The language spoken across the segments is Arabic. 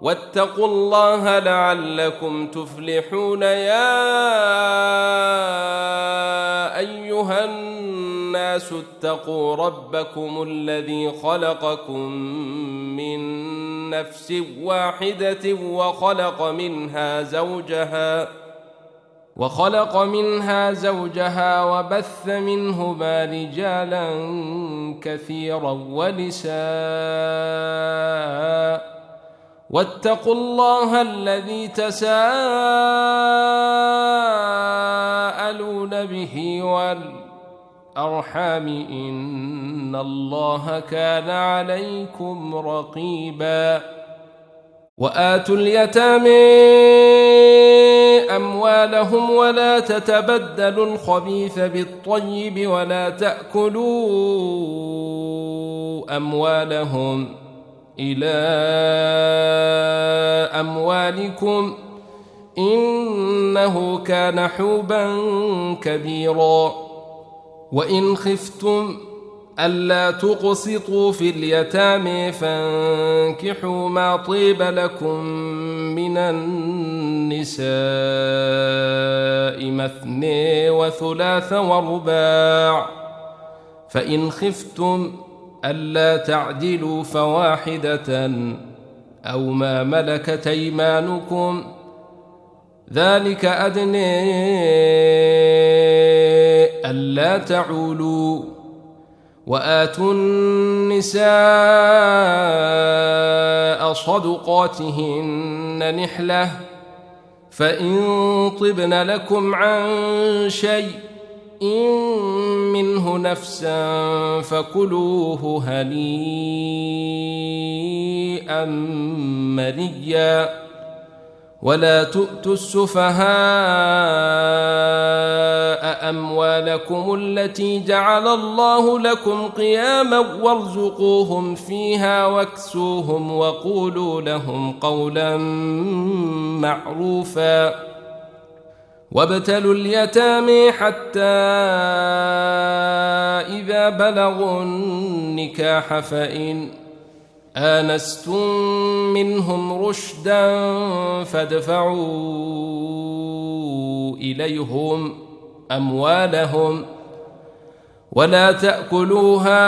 واتقوا الله لعلكم تفلحون يا أيها الناس اتقوا ربكم الذي خلقكم من نفس واحدة وخلق منها زوجها وبث منهما رجالا كثيرا ونساء واتقوا الله الذي تساءلون به والأرحام إن الله كان عليكم رقيبا وآتوا اليتامى أموالهم ولا تتبدلوا الخبيث بالطيب ولا تأكلوا أموالهم إلى أموالكم إنه كان حوبا كبيرا وإن خفتم ألا تقسطوا في اليتامى فانكحوا ما طيب لكم من النساء مثني وثلاث ورباع فإن خفتم ألا تعدلوا فواحدة أو ما ملكت أيمانكم ذلك أدنى ألا تعولوا وآتوا النساء صدقاتهن نحلة فإن طبن لكم عن شيء منه نفسا فكلوه هنيئا مريا ولا تؤتوا السفهاء أموالكم التي جعل الله لكم قياما وارزقوهم فيها واكسوهم وقولوا لهم قولا معروفا وابتلوا اليتامى حتى إذا بلغوا النكاح فإن آنستم منهم رشدا فادفعوا إليهم أموالهم ولا تأكلوها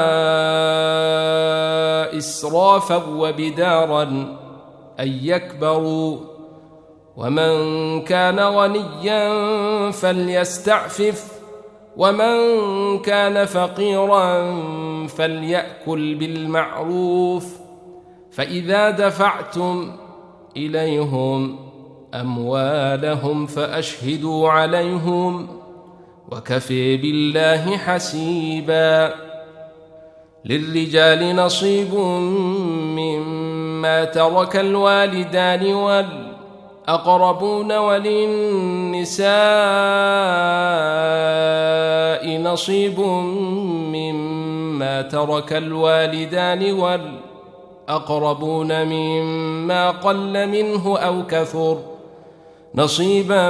إسرافا وبدارا أن يكبروا ومن كان غنيا فليستعفف ومن كان فقيرا فليأكل بالمعروف فإذا دفعتم إليهم أموالهم فأشهدوا عليهم وكفى بالله حسيبا للرجال نصيب مما ترك الوالدان والأقربون وللنساء نصيب مما ترك الوالدان والأقربون مما قل منه أو كثر نصيبا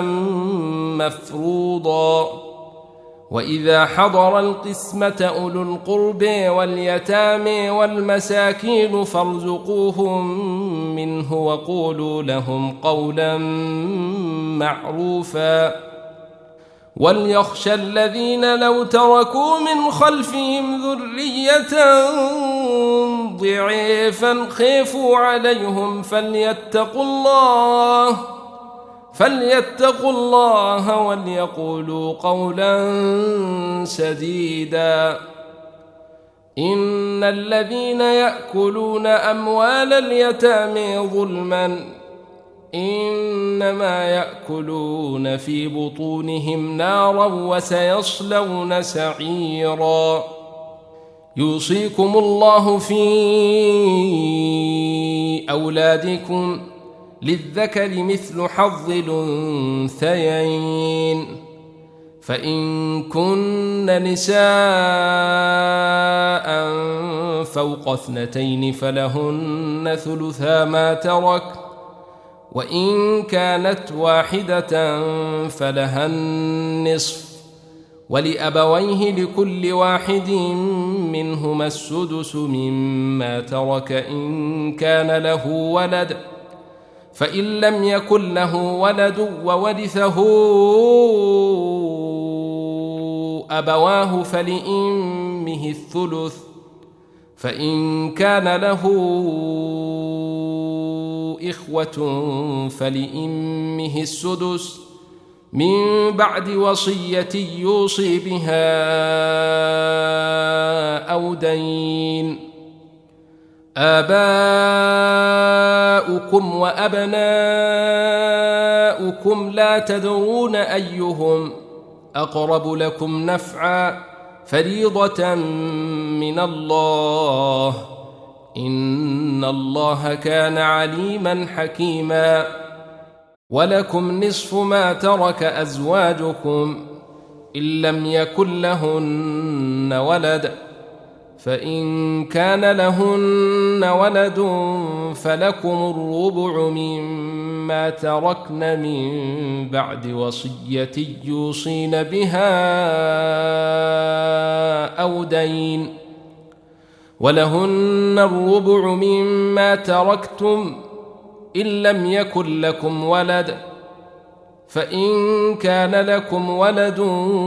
مفروضا وإذا حضر القسمة أولو القرب واليتامى والمساكين فارزقوهم منه وقولوا لهم قولا معروفا وليخشى الذين لو تركوا من خلفهم ذرية ضعيفا خافوا عليهم فليتقوا الله وليقولوا قولا سديدا إن الذين يأكلون أموال اليتامى ظلما إنما يأكلون في بطونهم نارا وسيصلون سعيرا يوصيكم الله في أولادكم للذكر مثل حظ الأنثيين فإن كن نساء فوق 2 فلهن ثلثا ما ترك وإن كانت واحدة فلها النصف ولأبويه لكل واحد منهما السدس مما ترك إن كان له ولد فإن لم يكن له ولد وورثه أبواه فلأمه الثلث، فإن كان له إخوة فلأمه السدس من بعد وصية يوصي بها أو دين. آباؤكم وأبناؤكم لا تدرون أيهم أقرب لكم نفعا فريضة من الله، إن الله كان عليما حكيما. ولكم نصف ما ترك أزواجكم إن لم يكن لهن ولد، فإن كان لهن ولد فلكم الربع مما تركن من بعد وصية يوصين بها أو دين. ولهن الربع مما تركتم إن لم يكن لكم ولد، فإن كان لكم ولد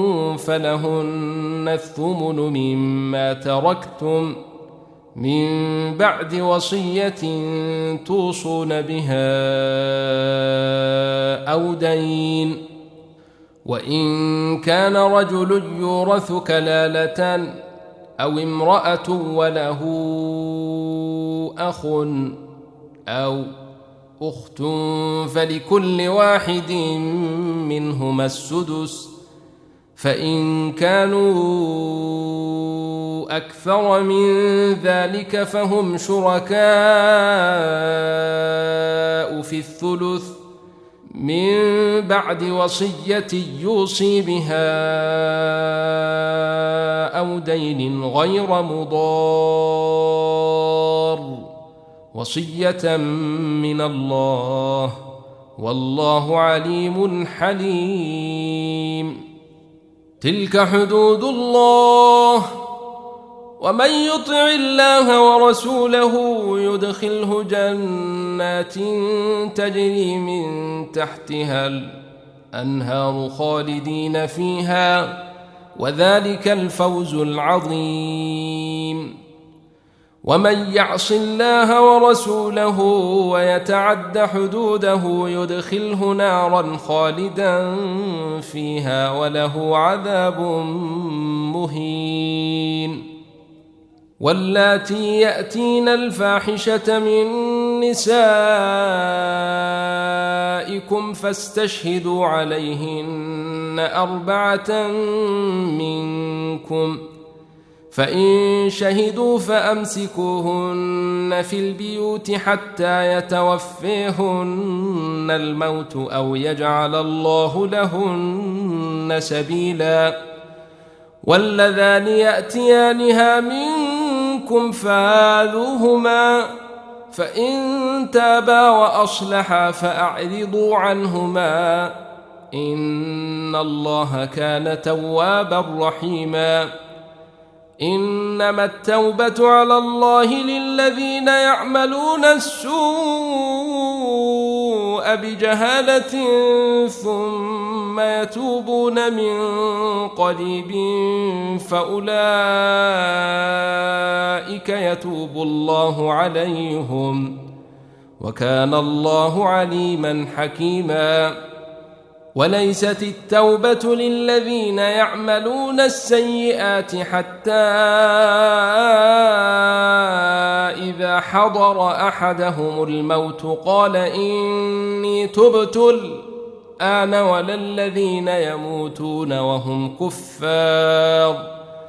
فلهن الثمن مما تركتم من بعد وصية توصون بها أو دين. وإن كان رجل يورث كلالة أو امرأة وله أخ أو أخت فلكل واحد منهما السدس، فإن كانوا أكثر من ذلك فهم شركاء في الثلث من بعد وصية يوصي بها أو دين غير مضار، وصية من الله، والله عليم حليم. تلك حدود الله، ومن يطع الله ورسوله يدخله جنات تجري من تحتها الأنهار خالدين فيها، وذلك الفوز العظيم. ومن يعص الله ورسوله ويتعد حدوده يدخله نارا خالدا فيها وله عذاب مهين. واللاتي يأتين الفاحشة من نسائكم فاستشهدوا عليهن 4 منكم، فإن شهدوا فأمسكوهن في البيوت حتى يتوفيهن الموت أو يجعل الله لهن سبيلا. واللذان يأتيانها منكم فآذوهما، فإن تابا وأصلحا فأعرضوا عنهما، إن الله كان توابا رحيما. إنما التوبة على الله للذين يعملون السوء بجهالة ثم يتوبون من قريب فأولئك يتوب الله عليهم، وكان الله عليما حكيما. وليست التوبة للذين يعملون السيئات حتى إذا حضر أحدهم الموت قال إني تبت الآن، ولا الذين يموتون وهم كفار،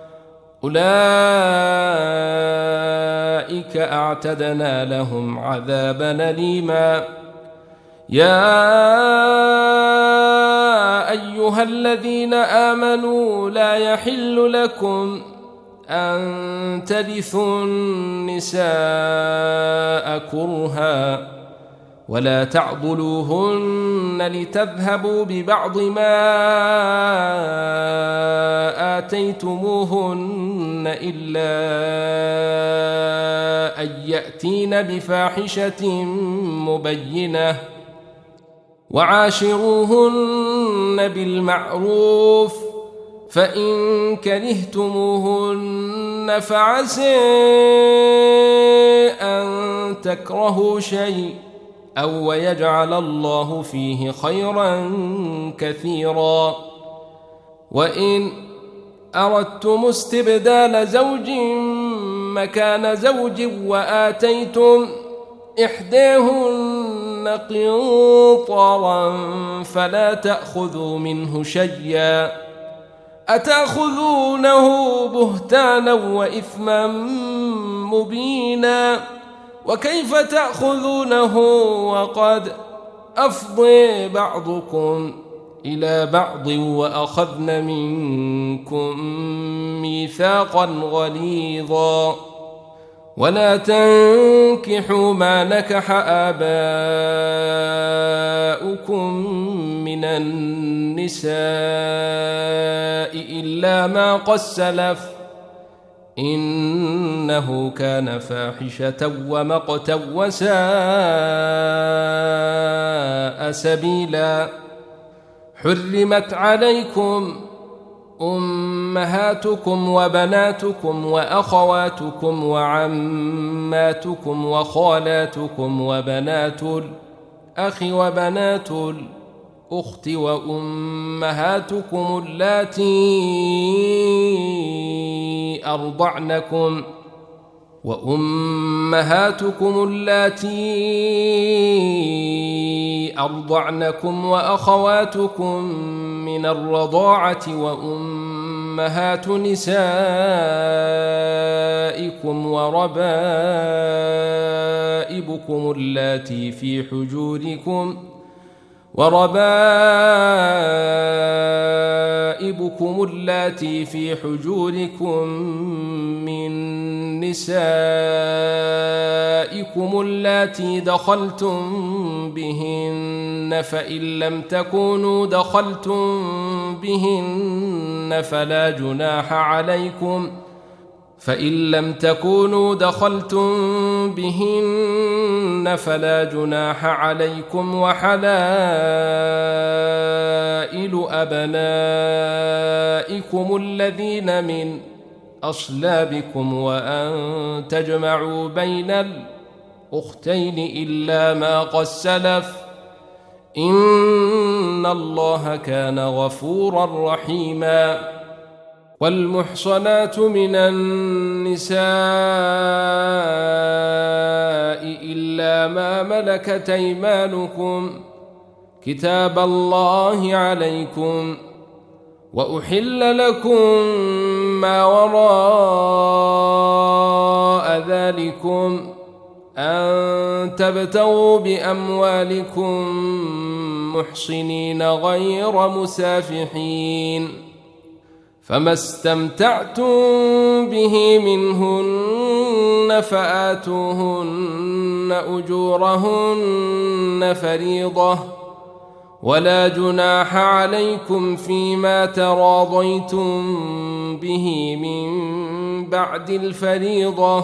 أولئك أعتدنا لهم عذابا أليما. يا أيها الذين آمنوا لا يحل لكم أن ترثوا النساء كرها ولا تعضلوهن لتذهبوا ببعض ما آتيتموهن إلا أن يأتين بفاحشة مبينة، وعاشروهن بالمعروف، فإن كرهتموهن فعسى أن تكرهوا شيء أو يجعل الله فيه خيرا كثيرا. وإن أردتم استبدال زوج مكان زوج وآتيتم إحداهن قنطارا فلا تأخذوا منه شيئا، أتأخذونه بهتانا وإثما مبينا، وكيف تأخذونه وقد أفضى بعضكم إلى بعض وأخذن منكم ميثاقا غليظا. ولا تنكحوا ما نكح آباؤكم من النساء إلا ما قد سلف إنه كان فاحشة ومقتا وساء سبيلا. حرمت عليكم أمهاتكم وبناتكم وأخواتكم وعماتكم وخالاتكم وبنات الأخ وبنات الأخت وأمهاتكم اللاتي أرضعنكم وأخواتكم من الرضاعة وأمهات نسائكم وربائبكم اللاتي في حجوركم من نسائكم اللاتي دخلتم بهن، فإن لم تكونوا دخلتم بهن فلا جناح عليكم وحلائل أبنائكم الذين من أصلابكم وأن تجمعوا بين الأختين إلا ما قد سلف إن الله كان غفورا رحيما. والمحصنات من النساء إلا ما ملكت أيمانكم كتاب الله عليكم، وأحل لكم ما وراء ذلكم أن تبتغوا بأموالكم محصنين غير مسافحين، فما استمتعتم به منهن فآتوهن أجورهن فريضة، ولا جناح عليكم فيما تراضيتم به من بعد الفريضة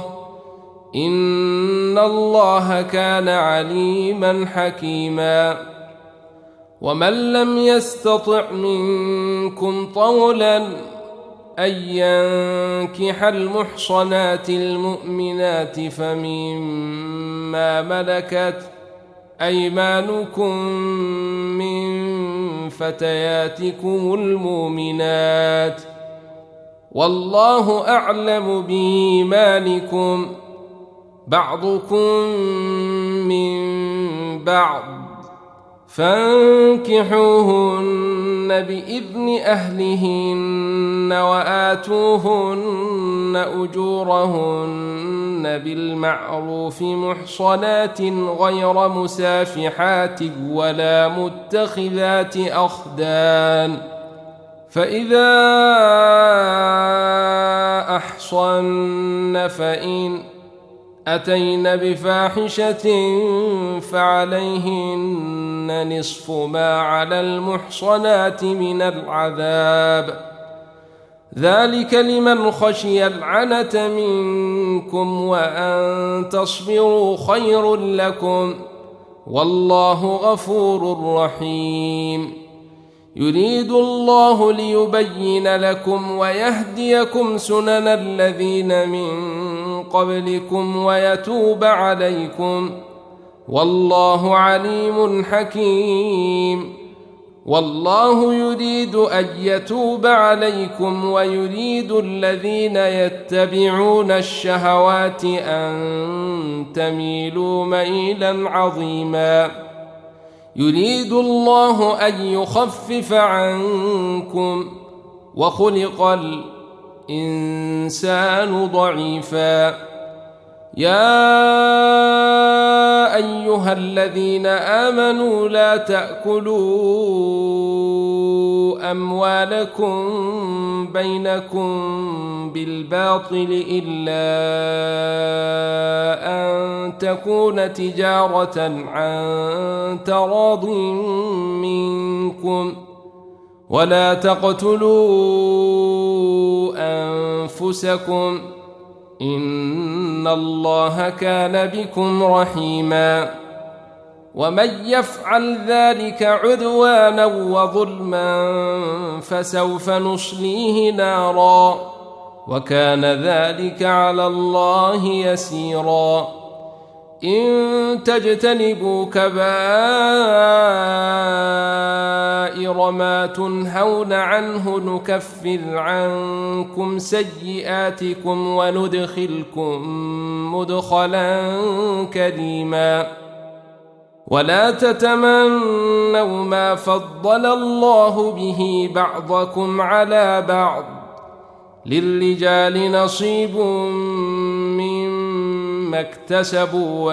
إن الله كان عليما حكيما. ومن لم يستطع منكم طولا أن ينكح المحصنات المؤمنات فمما ملكت أيمانكم من فتياتكم المؤمنات، والله أعلم بإيمانكم بعضكم من بعض، فانكحوهن بإذن أهلهن وآتوهن أجورهن بالمعروف محصنات غير مسافحات ولا متخذات أخدان، فإذا أحصن فإن أتين بفاحشة فعليهن نصف ما على المحصنات من العذاب، ذلك لمن خشي العنة منكم وأن تصبروا خير لكم، والله غفور رحيم. يريد الله ليبين لكم ويهديكم سنن الذين من قبلكم ويتوب عليكم، والله عليم حكيم. والله يريد أن يتوب عليكم ويريد الذين يتبعون الشهوات أن تميلوا ميلا عظيما. يريد الله أن يخفف عنكم، وخلق الإنسان ضعيفا. يا أيها الذين آمنوا لا تأكلوا أموالكم بينكم بالباطل إلا أن تكون تجارة عن تراض منكم، ولا تقتلوا أنفسكم إن الله كان بكم رحيما. ومن يفعل ذلك عدوانا وظلما فسوف نصليه نارا، وكان ذلك على الله يسيرا. إن تجتنبوا كبائر ما تنهون عنه نكفر عنكم سيئاتكم وندخلكم مدخلا كريما. ولا تتمنوا ما فضل الله به بعضكم على بعض، للرجال نصيب مما اكتسبوا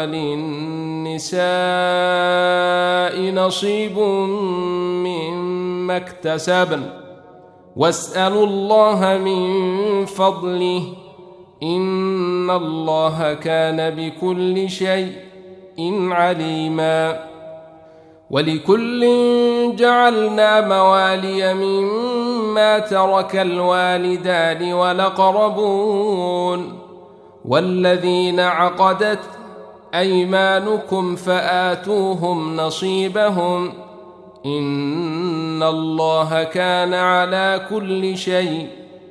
وللنساء نصيب مما اكتسبن، واسألوا الله من فضله إن الله كان بكل شيء عليما. ولكل جعلنا موالي مما ترك الوالدان والأقربون والذين عقدت أيمانكم فآتوهم نصيبهم إن الله كان على كل شيء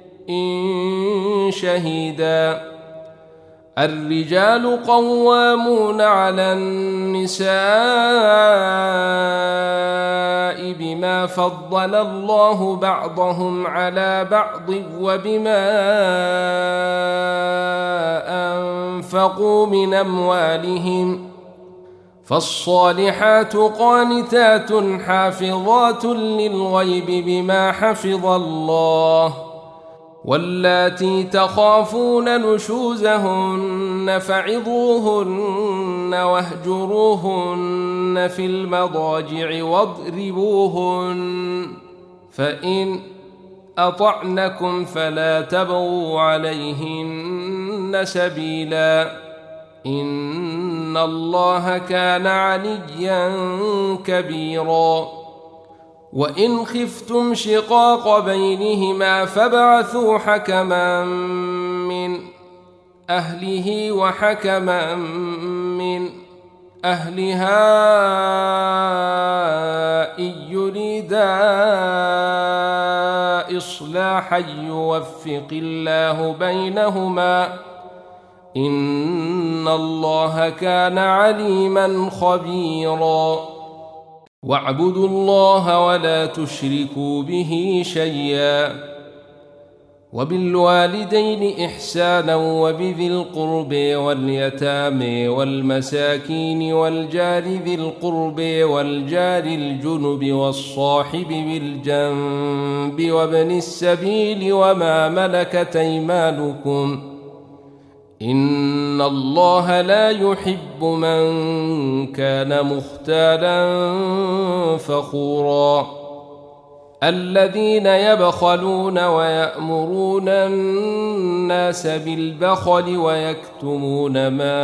شهيدا. الرجال قوامون على النساء بما فضل الله بعضهم على بعض وبما أنفقوا من أموالهم، فالصالحات قانتات حافظات للغيب بما حفظ الله. واللاتي تخافون نشوزهن فعظوهن واهجروهن في المضاجع واضربوهن، فإن أطعنكم فلا تبغوا عليهن سبيلا إن الله كان عليا كبيرا. وإن خفتم شقاق بينهما فابعثوا حكما من أهله وحكما من أهلها إن يريدا إصلاحا يوفق الله بينهما إن الله كان عليما خبيرا. واعبدوا الله ولا تشركوا به شيئا، وبالوالدين إحسانا وبذي القرب واليتامى والمساكين والجار ذي القرب والجار الجنب والصاحب بالجنب وابن السبيل وما ملكت أيمانكم إن الله لا يحب من كان مختالا فخورا. الذين يبخلون ويأمرون الناس بالبخل ويكتمون ما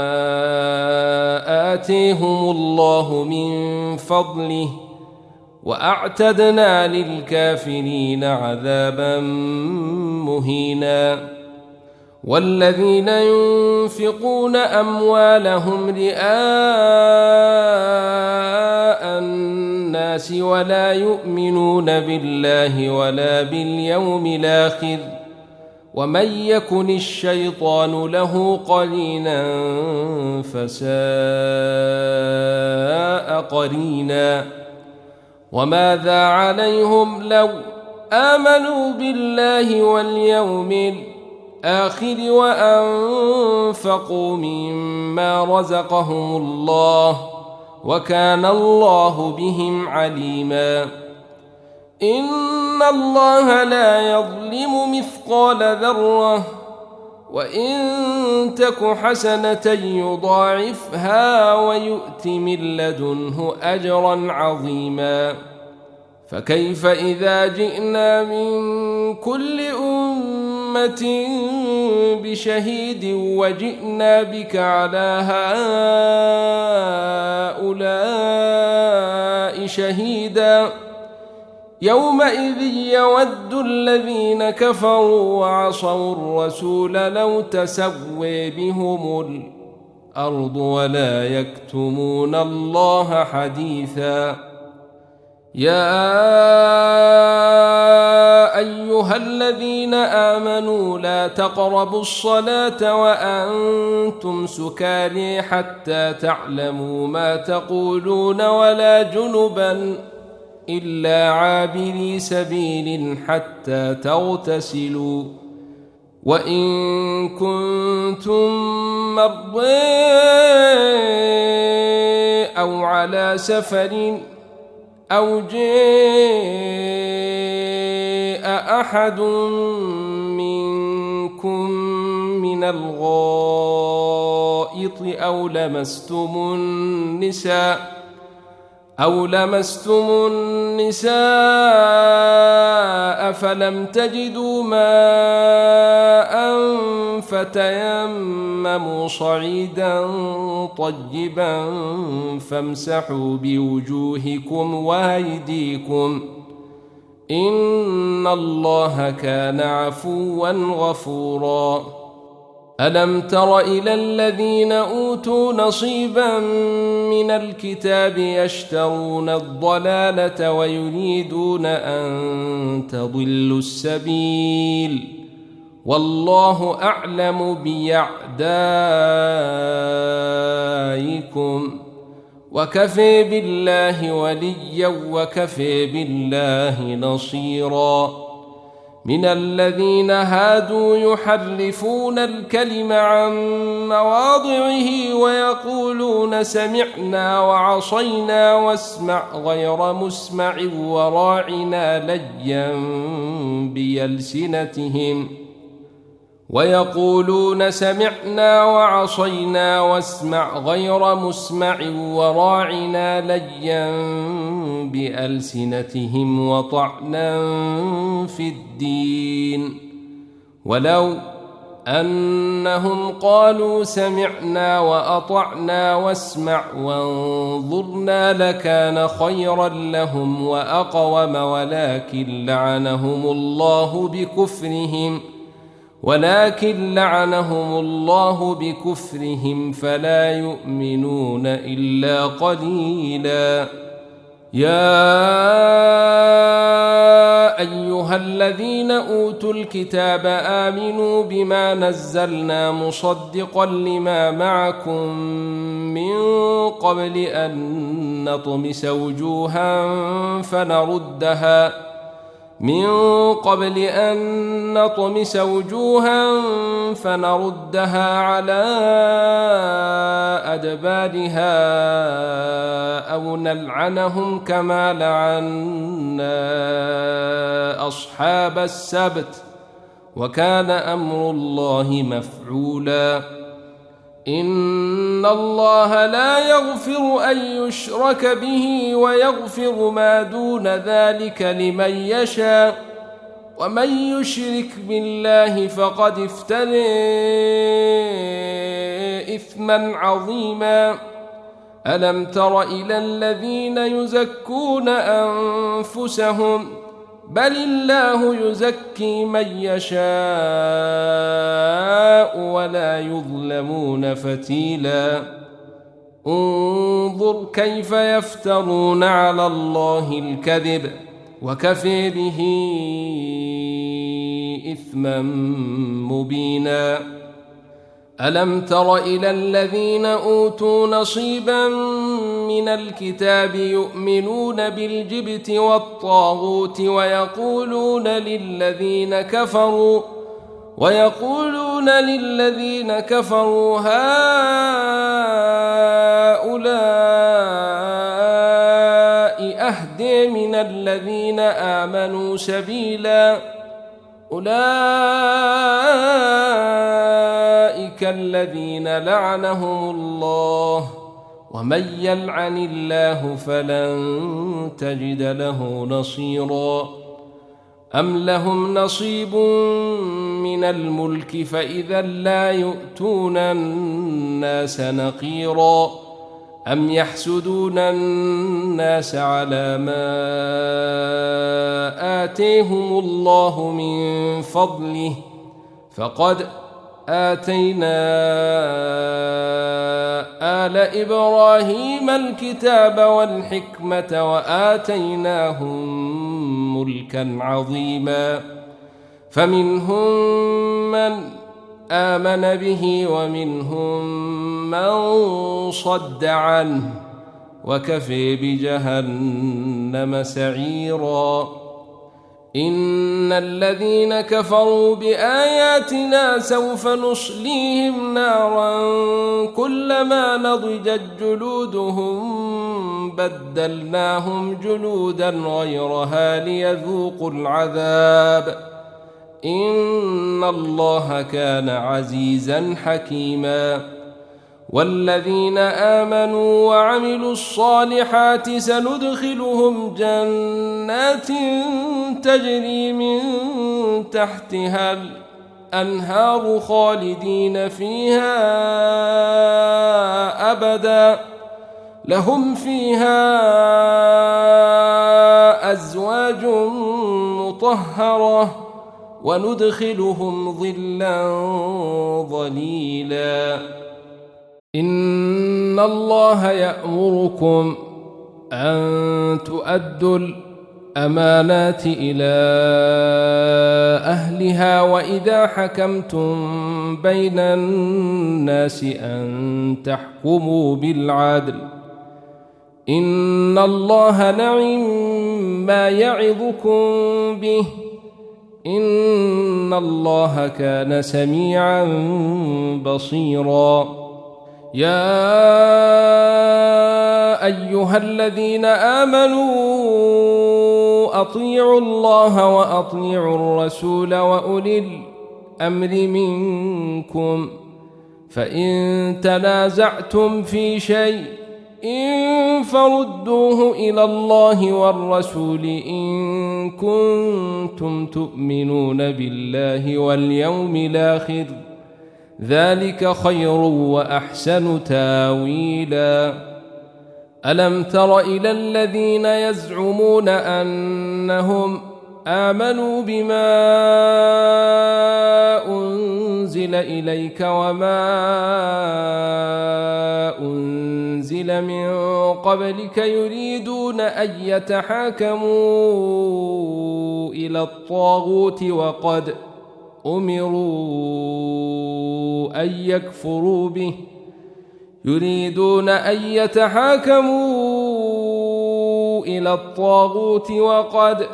آتيهم الله من فضله وأعتدنا للكافرين عذابا مهينا. والذين ينفقون أموالهم رئاء الناس ولا يؤمنون بالله ولا باليوم الآخر ومن يكن الشيطان له قرينا فساء قرينا وماذا عليهم لو آمنوا بالله واليوم الآخر وأنفقوا مما رزقهم الله وكان الله بهم عليما إن الله لا يظلم مثقال ذرة وإن تك حسنة يضاعفها ويؤت من لدنه أجرا عظيما فكيف إذا جئنا من كل أمة بشهيد وجئنا بك على هؤلاء شهيدا يومئذ يود الذين كفروا وعصوا الرسول لو تسوي بهم الأرض ولا يكتمون الله حديثا يا أيها الذين آمنوا لا تقربوا الصلاة وأنتم سكارى حتى تعلموا ما تقولون ولا جنبا إلا عابري سبيل حتى تغتسلوا وإن كنتم مرضى أو على سفر أو جاء أحد منكم من الغائط أو لمستم النساء فلم تجدوا ماء فتيمموا صعيدا طيبا فامسحوا بوجوهكم وأيديكم إن الله كان عفوا غفورا ألم تر إلى الذين أوتوا نصيبا من الكتاب يشترون الضلالة ويريدون أن تضلوا السبيل والله أعلم بأعدائكم وكفى بالله وليا وكفى بالله نصيرا من الذين هادوا يحرفون الكلم عن مواضعه ويقولون سمعنا وعصينا واسمع غير مسمع وراعنا ليا بألسنتهم ويقولون سمعنا وعصينا واسمع غير مسمع وراعنا ليا بألسنتهم وطعنا في الدين ولو أنهم قالوا سمعنا وأطعنا واسمع وانظرنا لكان خيرا لهم وأقوم ولكن لعنهم الله بكفرهم فلا يؤمنون إلا قليلا يا أيها الذين أوتوا الكتاب آمنوا بما نزلنا مصدقا لما معكم من قبل أن نطمس وجوها فنردها على أدبارها أو نلعنهم كما لعنا أصحاب السبت وكان أمر الله مفعولا إن الله لا يغفر أن يشرك به ويغفر ما دون ذلك لمن يشاء ومن يشرك بالله فقد افترى إثما عظيما ألم تر إلى الذين يزكون أنفسهم بل الله يزكي من يشاء ولا يظلمون فتيلا انظر كيف يفترون على الله الكذب وكفى به إثما مبينا ألم تر إلى الذين أوتوا نصيبا من الكتاب يؤمنون بالجبت والطاغوت ويقولون للذين كفروا هؤلاء أهدى من الذين آمنوا سبيلا أولئك الذين لعنهم الله ومن يلعن الله فلن تجد له نصيرا أم لهم نصيب من الملك فإذا لا يؤتون الناس نقيرا أم يحسدون الناس على ما آتيهم الله من فضله فقد آتينا آل إبراهيم الكتاب والحكمة وآتيناهم ملكا عظيما فمنهم من آمن به ومنهم من صد عنه وكفى بجهنم سعيرا إن الذين كفروا بآياتنا سوف نصليهم نارا كلما نضجت جلودهم بدلناهم جلودا غيرها ليذوقوا العذاب إن الله كان عزيزا حكيما والذين آمنوا وعملوا الصالحات سندخلهم جنات تجري من تحتها الأنهار خالدين فيها أبدا لهم فيها أزواج مطهرة وندخلهم ظلا ظليلا إن الله يأمركم أن تؤدوا الأمانات إلى أهلها وإذا حكمتم بين الناس أن تحكموا بالعدل إن الله نعم ما يعظكم به إن الله كان سميعا بصيرا يا أيها الذين آمنوا أطيعوا الله وأطيعوا الرسول وأولي الأمر منكم فإن تنازعتم في شيء فردوه إلى الله والرسول إن كنتم تؤمنون بالله واليوم الآخر ذلك خير وأحسن تاويلا ألم تر إلى الذين يزعمون أنهم آمنوا بما أنزل إليك وما أنزل من قبلك يريدون أن يتحاكموا إلى الطاغوت وقد أمروا أن يكفروا به يريدون أن يتحاكموا إلى الطاغوت وقد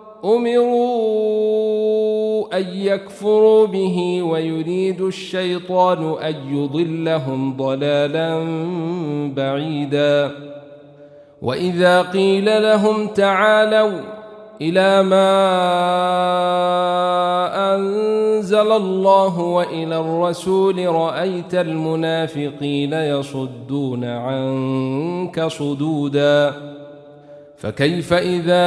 أمروا أن يكفروا به ويريد الشيطان أن يضلهم ضلالا بعيدا وإذا قيل لهم تعالوا إلى ما أنزل الله وإلى الرسول رأيت المنافقين يصدون عنك صدودا فكيف إذا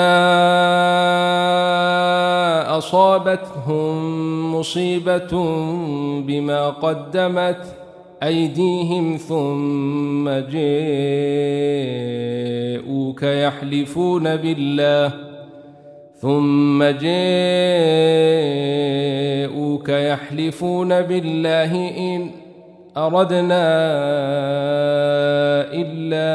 أصابتهم مصيبة بما قدمت أيديهم ثم ثم جاءوك يحلفون بالله إن أردنا إلا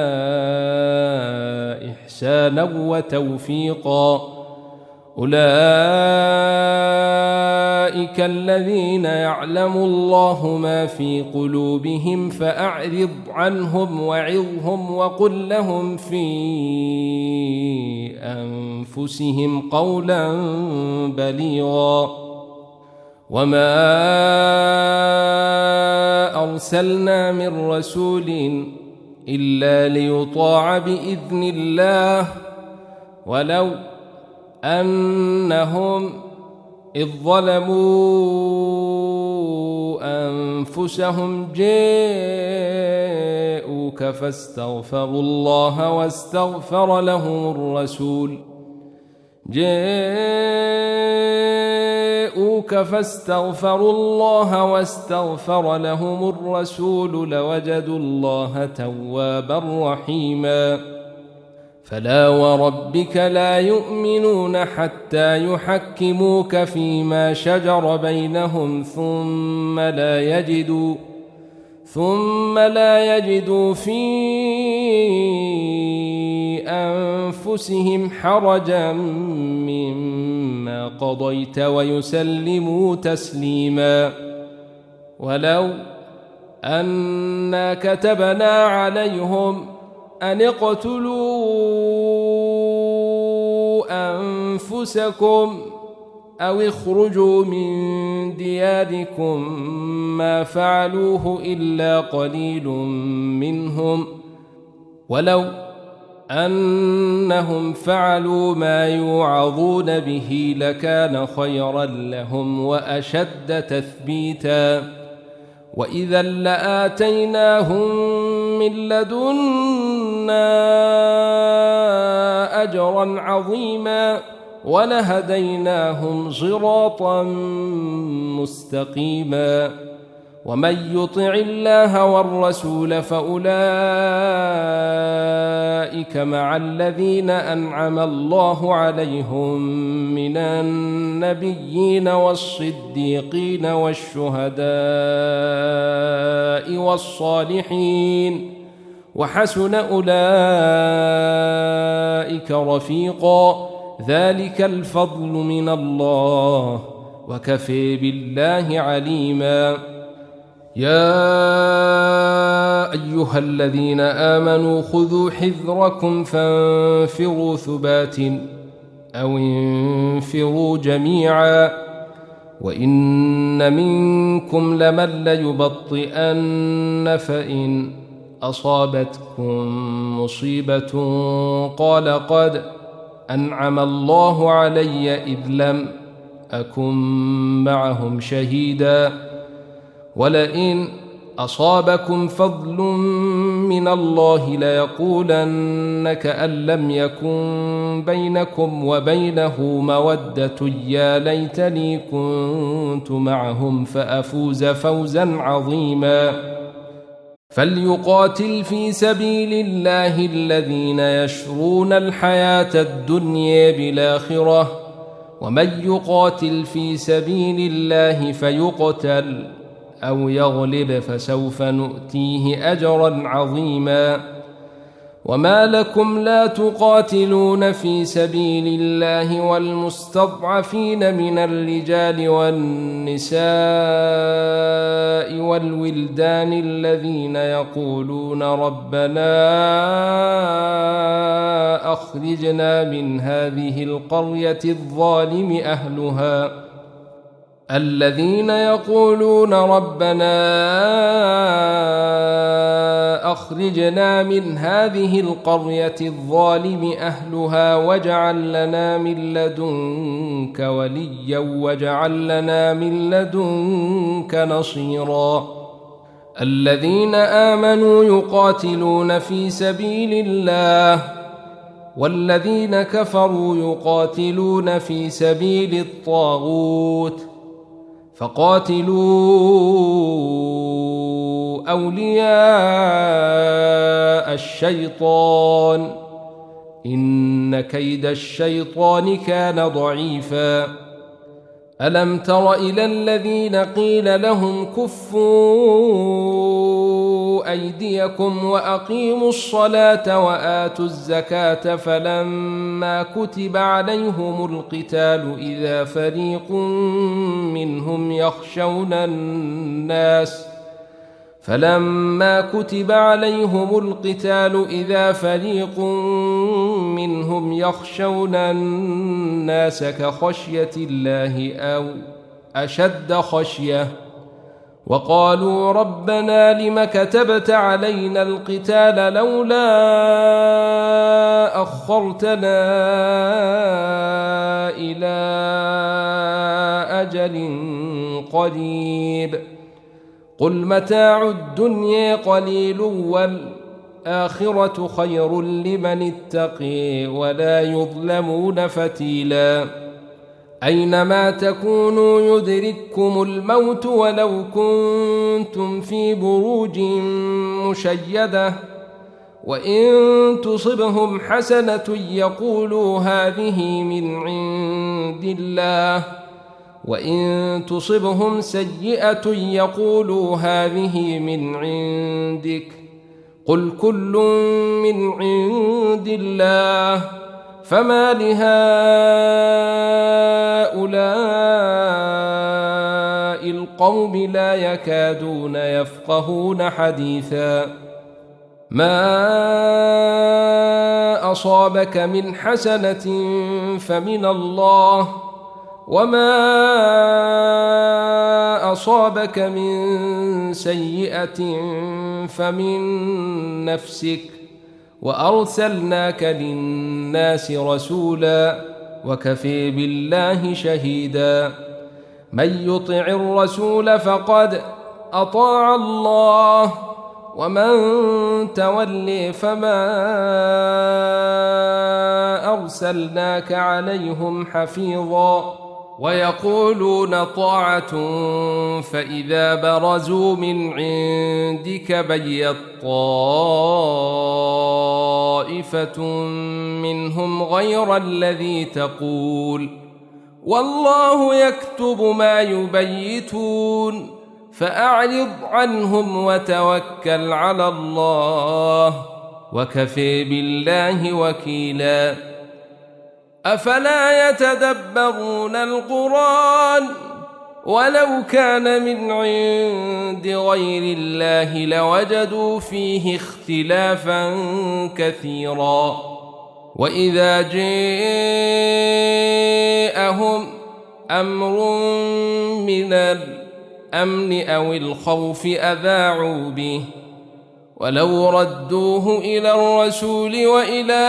إحسانا وتوفيقا أولئك الذين يعلم الله ما في قلوبهم فأعرض عنهم وعظهم وقل لهم في أنفسهم قولا بليغا وما أرسلنا من رسول إلا ليطاع بإذن الله ولو أنهم إذ ظلموا أنفسهم جاءوك فاستغفروا الله واستغفر لهم الرسول لوجدوا الله توابا رحيما فلا وربك لا يؤمنون حتى يحكموك فيما شجر بينهم ثم لا يجدوا في أنفسهم حرجا مما قضيت ويسلموا تسليما ولو أنا كتبنا عليهم أن اقتلوا أنفسكم أو اخرجوا من دياركم ما فعلوه إلا قليل منهم ولو أنهم فعلوا ما يوعظون به لكان خيرا لهم وأشد تثبيتا وإذا لآتيناهم من لدنا أجرا عظيما ولهديناهم صراطا مستقيما ومن يطع الله والرسول فأولئك مع الذين أنعم الله عليهم من النبيين والصديقين والشهداء والصالحين وحسن أولئك رفيقا ذلك الفضل من الله وكفى بالله عليما يا أيها الذين آمنوا خذوا حذركم فانفروا ثبات أو انفروا جميعا وإن منكم لمن ليبطئن فإن أصابتكم مصيبة قال قد أنعم الله علي إذ لم أكن معهم شهيدا ولئن أصابكم فضل من الله ليقولن كأن لم يكن بينكم وبينه مودة يا ليتني كنت معهم فأفوز فوزا عظيما فليقاتل في سبيل الله الذين يشرون الحياة الدنيا بالآخرة ومن يقاتل في سبيل الله فيقتل أو يغلب فسوف نؤتيه أجرا عظيما وما لكم لا تقاتلون في سبيل الله والمستضعفين من الرجال والنساء والولدان الذين يقولون ربنا أخرجنا من هذه القرية الظالم أهلها الذين يقولون ربنا أخرجنا من هذه القرية الظالم أهلها واجعل لنا من لدنك وليا واجعل لنا من لدنك نصيرا الذين آمنوا يقاتلون في سبيل الله والذين كفروا يقاتلون في سبيل الطاغوت فقاتلوا أولياء الشيطان إن كيد الشيطان كان ضعيفا ألم تر إلى الذين قيل لهم كفوا أيديكم وأقيموا الصلاة وآتوا الزكاة فلما كتب عليهم القتال إذا فريق منهم يخشون الناس كخشية الله أو أشد خشية وقالوا ربنا لم كتبت علينا القتال لولا أخرتنا إلى أجل قريب قل متاع الدنيا قليل والآخرة خير لمن اتقي ولا يظلمون فتيلا أينما تكونوا يدرككم الموت ولو كنتم في بروج مشيدة وإن تصبهم حسنة يقولوا هذه من عند الله وإن تصبهم سيئة يقولوا هذه من عندك قل كل من عند الله فما لهؤلاء القوم لا يكادون يفقهون حديثا ما أصابك من حسنة فمن الله وما أصابك من سيئة فمن نفسك وأرسلناك للناس رسولا وكفى بالله شهيدا من يطع الرسول فقد أطاع الله ومن تولي فما أرسلناك عليهم حفيظا ويقولون طاعة فإذا برزوا من عندك بيت طائفة منهم غير الذي تقول والله يكتب ما يبيتون فأعرض عنهم وتوكل على الله وكفى بالله وكيلا أفلا يتدبرون القرآن ولو كان من عند غير الله لوجدوا فيه اختلافا كثيرا وإذا جاءهم أمر من الأمن أو الخوف أذاعوا به ولو ردوه إلى الرسول وإلى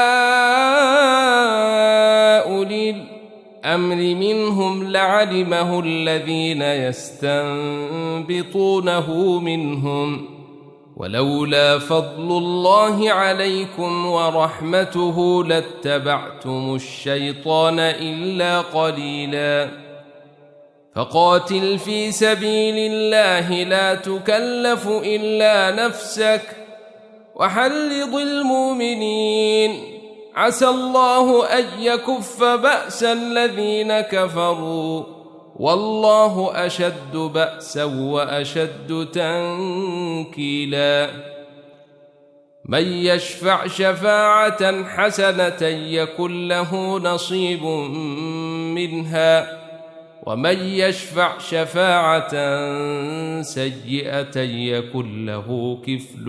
أولي الأمر منهم لعلمه الذين يستنبطونه منهم ولولا فضل الله عليكم ورحمته لاتبعتم الشيطان إلا قليلا فقاتل في سبيل الله لا تكلف إلا نفسك وحرض المؤمنين عسى الله أن يكف بأس الذين كفروا والله أشد بأسا وأشد تنكيلا من يشفع شفاعة حسنة يكن له نصيب منها ومن يشفع شفاعة سيئة يكن له كفل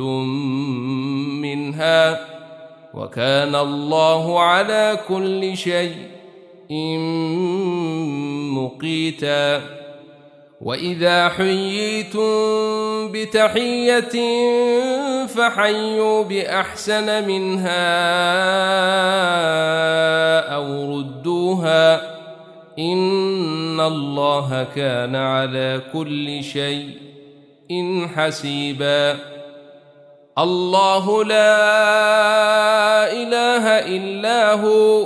منها وكان الله على كل شيء مقيتا وإذا حييتم بتحية فحيوا بأحسن منها أو ردوها إن الله كان على كل شيء حسيبا الله لا إله إلا هو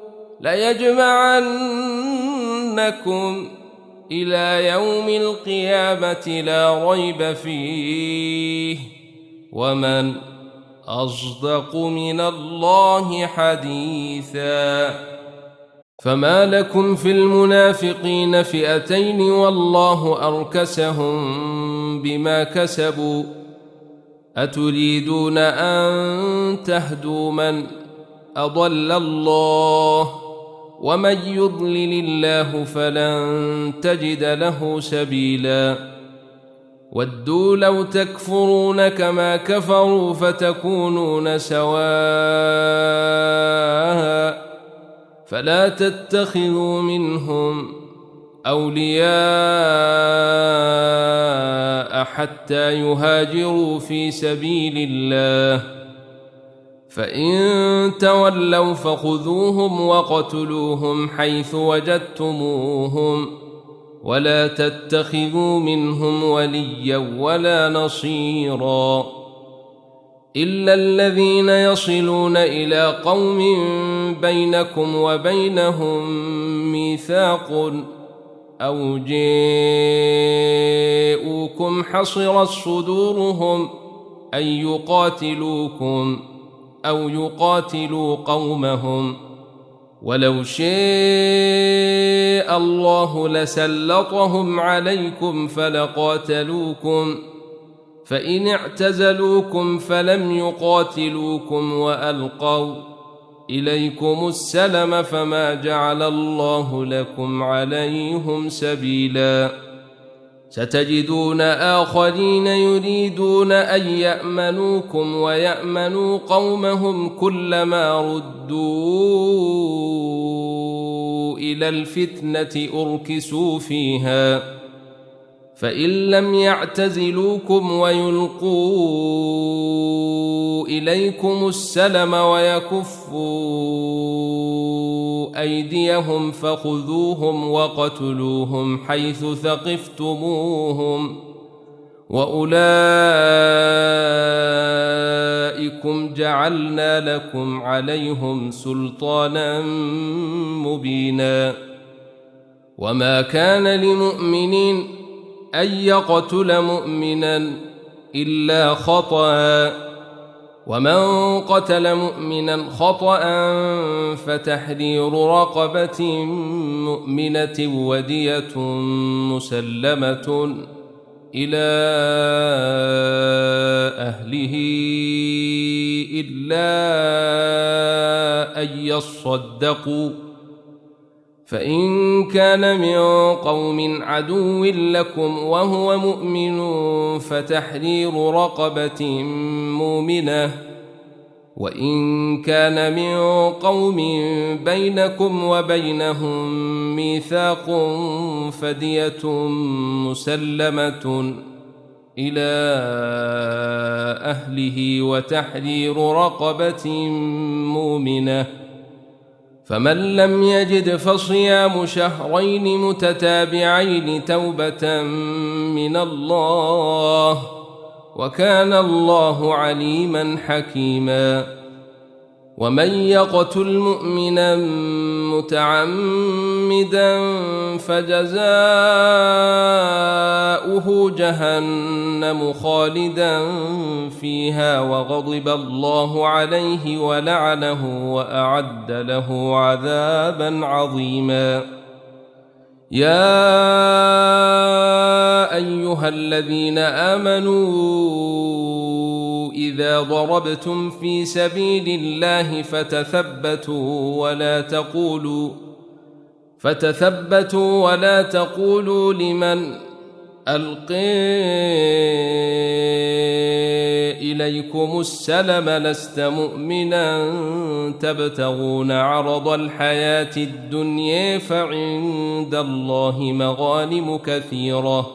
ليجمعنكم إلى يوم القيامة لا ريب فيه ومن أصدق من الله حديثا. فما لكم في المنافقين فئتين والله أركسهم بما كسبوا أتريدون أن تهدوا من أضل الله ومن يضلل الله فلن تجد له سبيلا ودوا لو تكفرون كما كفروا فتكونون سواء فلا تتخذوا منهم أولياء حتى يهاجروا في سبيل الله فإن تولوا فخذوهم وقتلوهم حيث وجدتموهم ولا تتخذوا منهم وليا ولا نصيرا إلا الذين يصلون إلى قوم بينكم وبينهم ميثاق أو جاءوكم حصرت صدورهم أن يقاتلوكم أو يقاتلوا قومهم ولو شاء الله لسلطهم عليكم فلقاتلوكم فإن اعتزلوكم فلم يقاتلوكم وألقوا إليكم السلم فما جعل الله لكم عليهم سبيلا ستجدون آخرين يريدون أن يأمنوكم ويأمنوا قومهم كلما ردوا إلى الفتنة أركسوا فيها فإن لم يعتزلوكم ويلقوا إليكم السلم ويكفوا أيديهم فخذوهم وقتلوهم حيث ثقفتموهم وأولئكم جعلنا لكم عليهم سلطانا مبينا وما كان لمؤمن أن يقتل مؤمنا إلا خطأ ومن قتل مؤمنا خطأ فتحرير رقبة مؤمنة ودية مسلمة إلى أهله إلا أن يصدقوا فإن كان من قوم عدو لكم وهو مؤمن فتحرير رقبة مؤمنة وإن كان من قوم بينكم وبينهم ميثاق فدية مسلمة إلى أهله وتحرير رقبة مؤمنة فمن لم يجد فصيام شهرين متتابعين توبة من الله وكان الله عليما حكيما ومن يقتل مؤمنا متعمدا فجزاؤه جهنم خالدا فيها وغضب الله عليه ولعنه وأعد له عذابا عظيما يا أيها الذين آمنوا إذا ضربتم في سبيل الله فتثبتوا ولا تقولوا لمن ألقي إليكم السلم لست مؤمنا تبتغون عرض الحياة الدنيا فعند الله مغانم كثيرة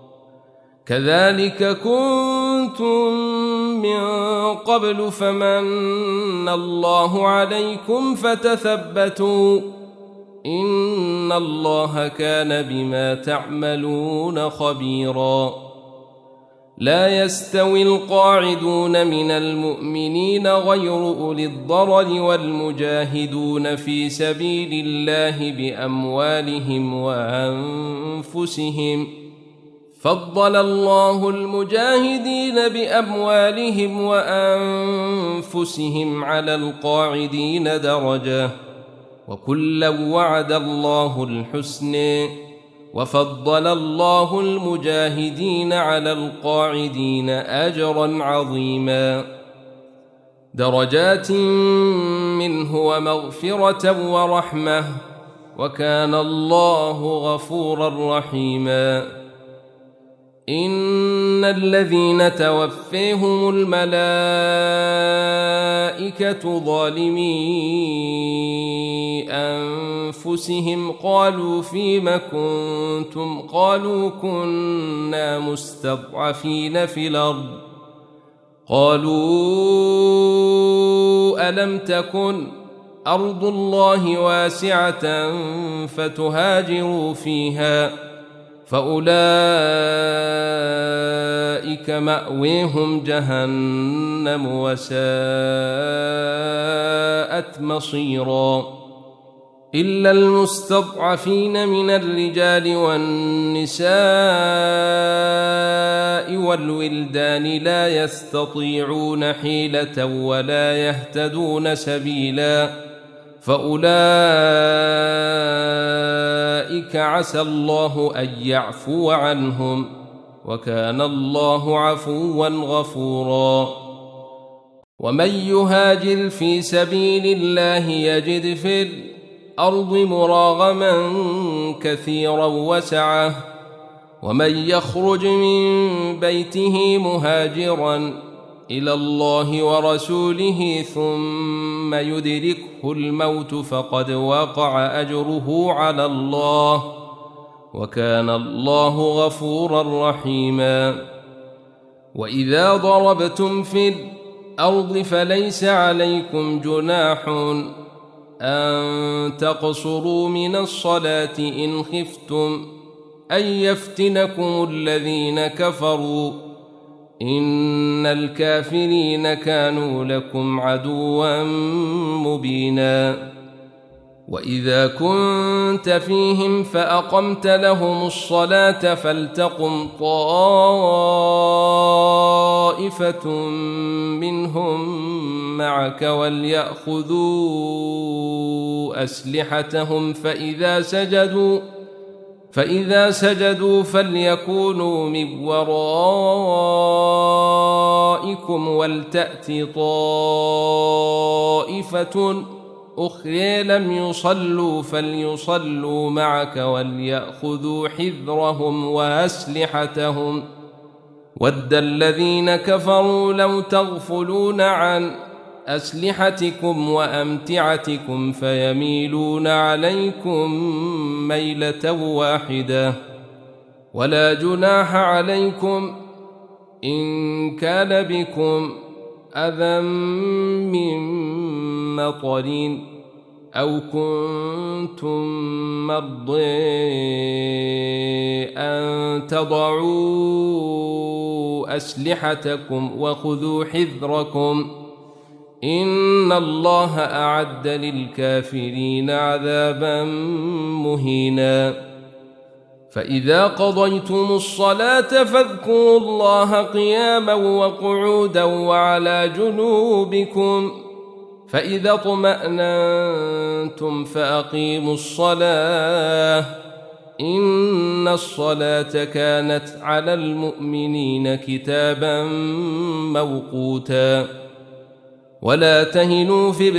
كذلك كنتم من قبل فمن الله عليكم فتثبتوا إن الله كان بما تعملون خبيرا لا يستوي القاعدون من المؤمنين غير أولي الضرر والمجاهدون في سبيل الله بأموالهم وأنفسهم فضل الله المجاهدين بأموالهم وأنفسهم على القاعدين درجة وكلا وعد الله الحسن وفضل الله المجاهدين على القاعدين أجرا عظيما درجات منه ومغفرة ورحمة وكان الله غفورا رحيما إن الذين توفيهم الملائكة ظالمي أنفسهم قالوا فيم كنتم قالوا كنا مستضعفين في الأرض قالوا ألم تكن أرض الله واسعة فتهاجروا فيها فأولئك مأويهم جهنم وساءت مصيرا إلا المستضعفين من الرجال والنساء والولدان لا يستطيعون حيلة ولا يهتدون سبيلا فأولئك عسى الله أن يعفو عنهم وكان الله عفوا غفورا ومن يهاجر في سبيل الله يجد في الأرض مراغما كثيرا وسعة ومن يخرج من بيته مهاجرا إلى الله ورسوله ثم يدركه الموت فقد وقع أجره على الله وكان الله غفورا رحيما وإذا ضربتم في الأرض فليس عليكم جناح أن تقصروا من الصلاة إن خفتم أن يفتنكم الذين كفروا إن الكافرين كانوا لكم عدوا مبينا وإذا كنت فيهم فأقمت لهم الصلاة فلتقم طائفة منهم معك وليأخذوا أسلحتهم فإذا سجدوا فليكونوا من ورائكم ولتأت طائفة أخرى لم يصلوا فليصلوا معك وليأخذوا حذرهم وأسلحتهم ود الذين كفروا لو تغفلون عن أسلحتكم وأمتعتكم فيميلون عليكم ميلة واحدة ولا جناح عليكم إن كان بكم أذى من مطر أو كنتم مرضى أن تضعوا أسلحتكم وخذوا حذركم إن الله أعد للكافرين عذابا مهينا فإذا قضيتم الصلاة فاذكروا الله قياما وقعودا وعلى جنوبكم فإذا اطمأننتم فأقيموا الصلاة إن الصلاة كانت على المؤمنين كتابا موقوتا ولا تهنوا في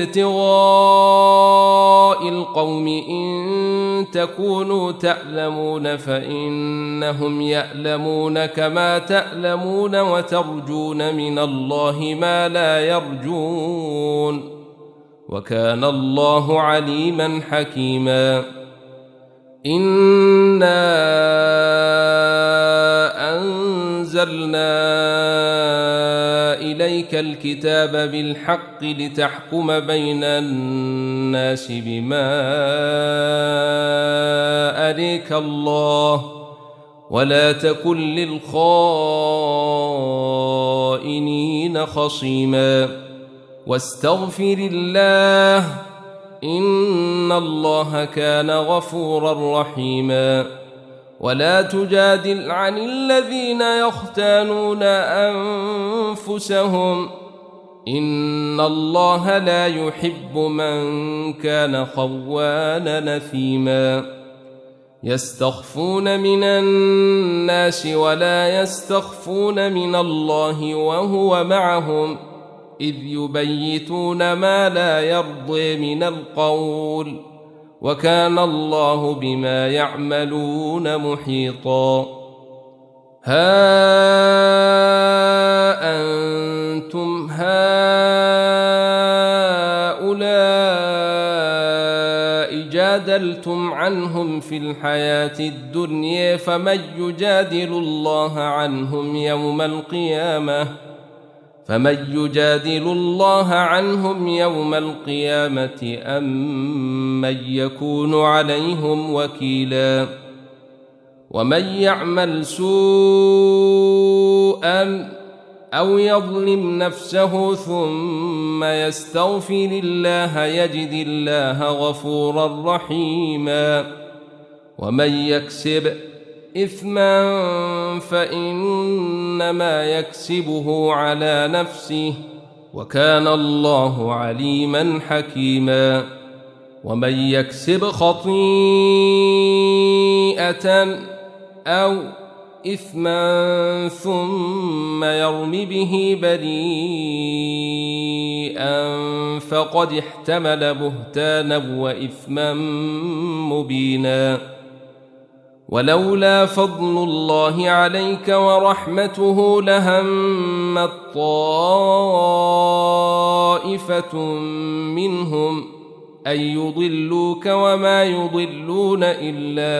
ابتغاء القوم إن تكونوا تألمون فإنهم يألمون كما تألمون وترجون من الله ما لا يرجون وكان الله عليما حكيما إنا أنزلنا إليك الكتاب بالحق لتحكم بين الناس بما أريك الله ولا تكن للخائنين خصيما واستغفر الله إن الله كان غفورا رحيما ولا تجادل عن الذين يختانون أنفسهم إن الله لا يحب من كان خوانا نثيما يستخفون من الناس ولا يستخفون من الله وهو معهم إذ يبيتون ما لا يرضي من القول وكان الله بما يعملون محيطا ها أنتم هؤلاء جادلتم عنهم في الحياة الدنيا فمن يجادل الله عنهم يوم القيامة أم من يكون عليهم وكيلا ومن يعمل سوءا أو يظلم نفسه ثم يستغفر الله يجد الله غفورا رحيما ومن يكسب إثما فإنما يكسبه على نفسه وكان الله عليما حكيما ومن يكسب خطيئة أو إثما ثم يرم به بريئا فقد احتمل بهتانا وإثما مبينا ولولا فضل الله عليك ورحمته لهمت طائفة منهم أن يضلوك وما يضلون إلا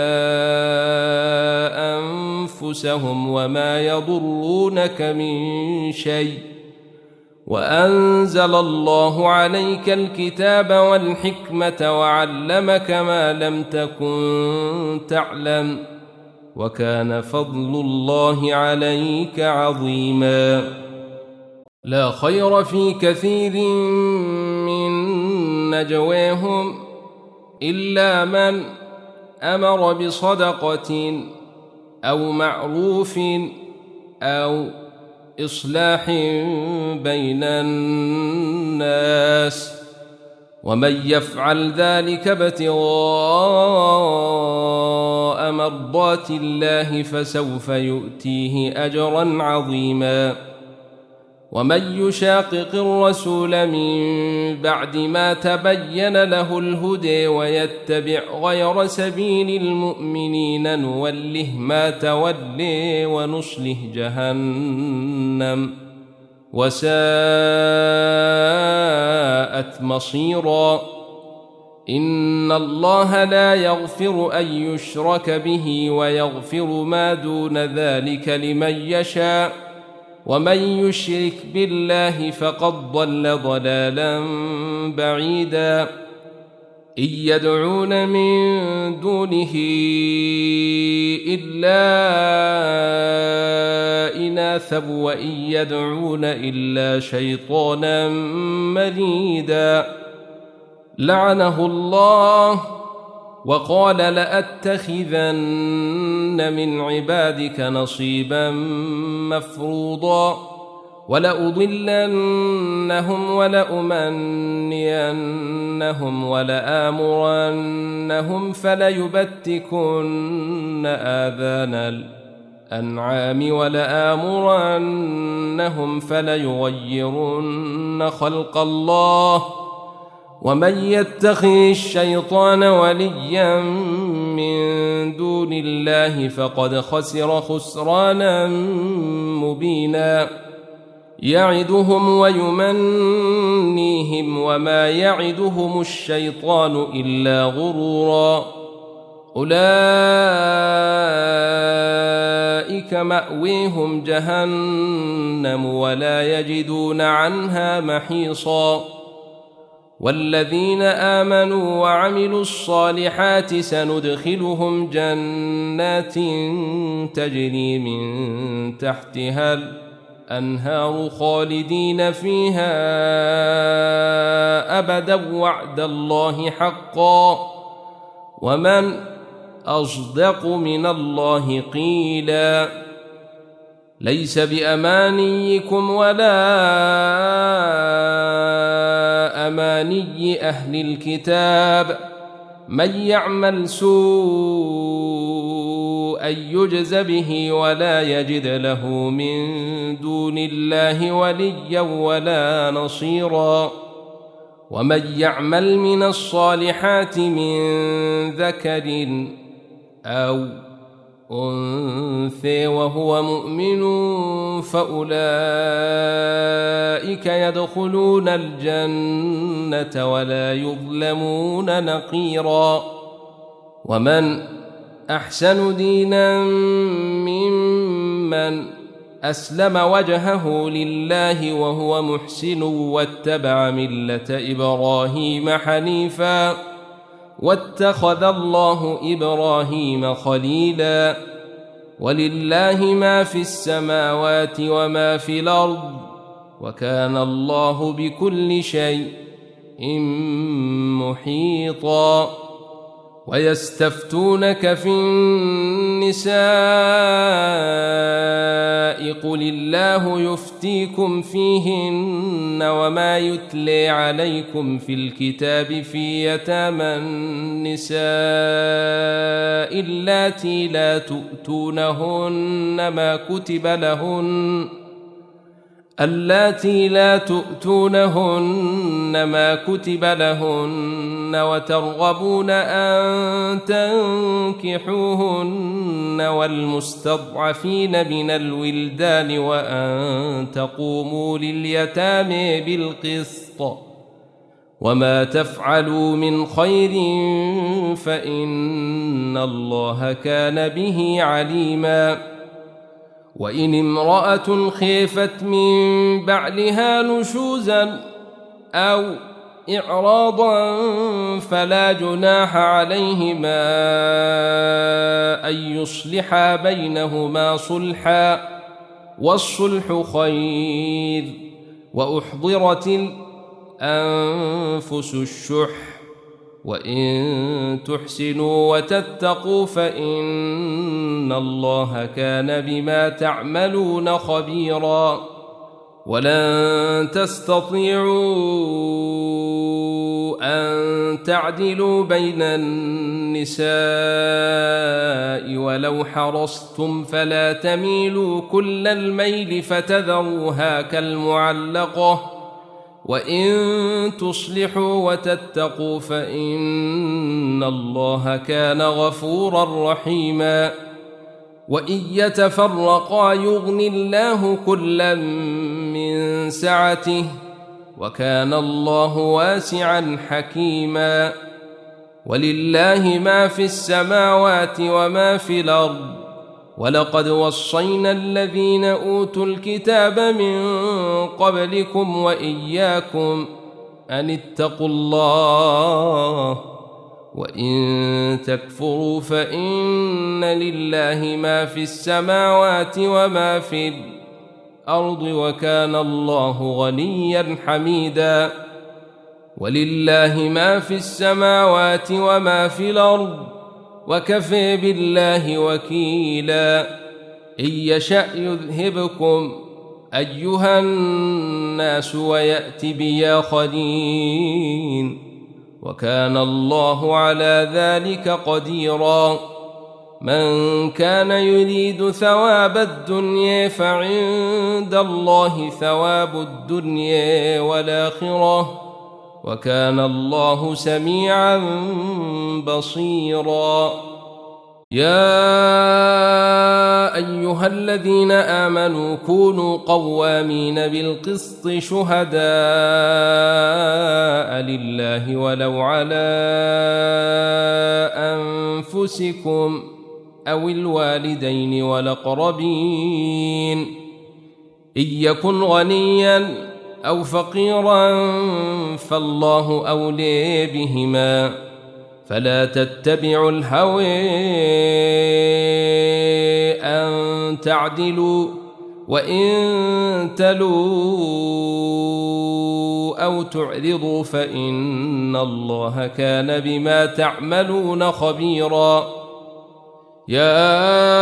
أنفسهم وما يضرونك من شيء وأنزل الله عليك الكتاب والحكمة وعلمك ما لم تكن تعلم وكان فضل الله عليك عظيما لا خير في كثير من نجواهم إلا من أمر بصدقة أو معروف أو إصلاح بين الناس ومن يفعل ذلك ابتغاء مرضات الله فسوف يؤتيه أجرا عظيما ومن يشاقق الرسول من بعد ما تبين له الهدى ويتبع غير سبيل المؤمنين نوله ما تولي ونصله جهنم وساءت مصيرا إن الله لا يغفر أن يشرك به ويغفر ما دون ذلك لمن يشاء ومن يشرك بالله فقد ضل ضلالا بعيدا إن يدعون من دونه إلا إناثا وإن يدعون إلا شيطانا مريدا لعنه الله وقال لأتخذن من عبادك نصيبا مفروضا ولأضلنهم ولأمنينهم ولآمرنهم فليبتكن آذان الأنعام ولآمرنهم فليغيرن خلق الله ومن يتخذ الشيطان وليا من دون الله فقد خسر خسرانا مبينا يعدهم ويمنيهم وما يعدهم الشيطان إلا غرورا أولئك مأويهم جهنم ولا يجدون عنها محيصا والذين آمنوا وعملوا الصالحات سندخلهم جنات تجري من تحتها الأنهار خالدين فيها أبدا وعد الله حقا ومن أصدق من الله قيلا ليس بأمانيكم ولا أماني أهل الكتاب من يعمل سوءا يجز به ولا يجد له من دون الله وليا ولا نصيرا ومن يعمل من الصالحات من ذكر أو أنثى وهو مؤمن فأولئك يدخلون الجنة ولا يظلمون نقيرا ومن أحسن دينا ممن أسلم وجهه لله وهو محسن واتبع ملة إبراهيم حنيفا واتخذ الله إبراهيم خليلا ولله ما في السماوات وما في الأرض وكان الله بكل شيء محيطا ويستفتونك في النساء قل الله يفتيكم فيهن وما يتلي عليكم في الكتاب في يتامى النساء اللاتي لا تؤتونهن ما كتب لهن وترغبون أن تنكحوهن والمستضعفين من الولدان وأن تقوموا لليتامى بالقسط وما تفعلوا من خير فإن الله كان به عليما وإن امرأة خيفت من بعلها نشوزا أو إعراضا فلا جناح عليهما أن يصلحا بينهما صلحا والصلح خير وأحضرت الأنفس الشح وإن تحسنوا وتتقوا فإن الله كان بما تعملون خبيرا ولن تستطيعوا أن تعدلوا بين النساء ولو حرصتم فلا تميلوا كل الميل فتذروها كالمعلقة وإن تصلحوا وتتقوا فإن الله كان غفورا رحيما وإن يتفرقا يغن الله كلا من سعته وكان الله واسعا حكيما ولله ما في السماوات وما في الأرض ولقد وصينا الذين أوتوا الكتاب من قبلكم وإياكم أن اتقوا الله وإن تكفروا فإن لله ما في السماوات وما في الأرض وكان الله غنيا حميدا ولله ما في السماوات وما في الأرض وكفى بالله وكيلا إن يشأ يذهبكم أيها الناس ويأت بآخرين وكان الله على ذلك قديرا من كان يريد ثواب الدنيا فعند الله ثواب الدنيا والآخرة وكان الله سميعا بصيرا يا أيها الذين آمنوا كونوا قوامين بالقسط شهداء لله ولو على أنفسكم أو الوالدين والأقربين إن يكن غنيا أو فقيرا فالله أولي بهما فلا تتبعوا الهوى أن تعدلوا وإن تلوا أو تعرضوا فإن الله كان بما تعملون خبيرا يا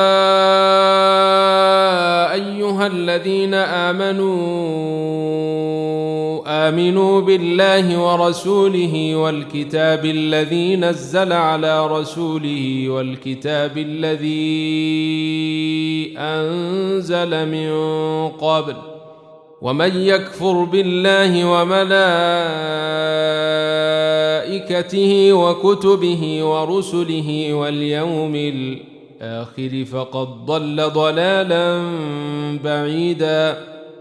أيها الذين آمنوا بالله ورسوله والكتاب الذي نزل على رسوله والكتاب الذي أنزل من قبل ومن يكفر بالله وملائكته وكتبه ورسله واليوم الآخر فقد ضل ضلالا بعيدا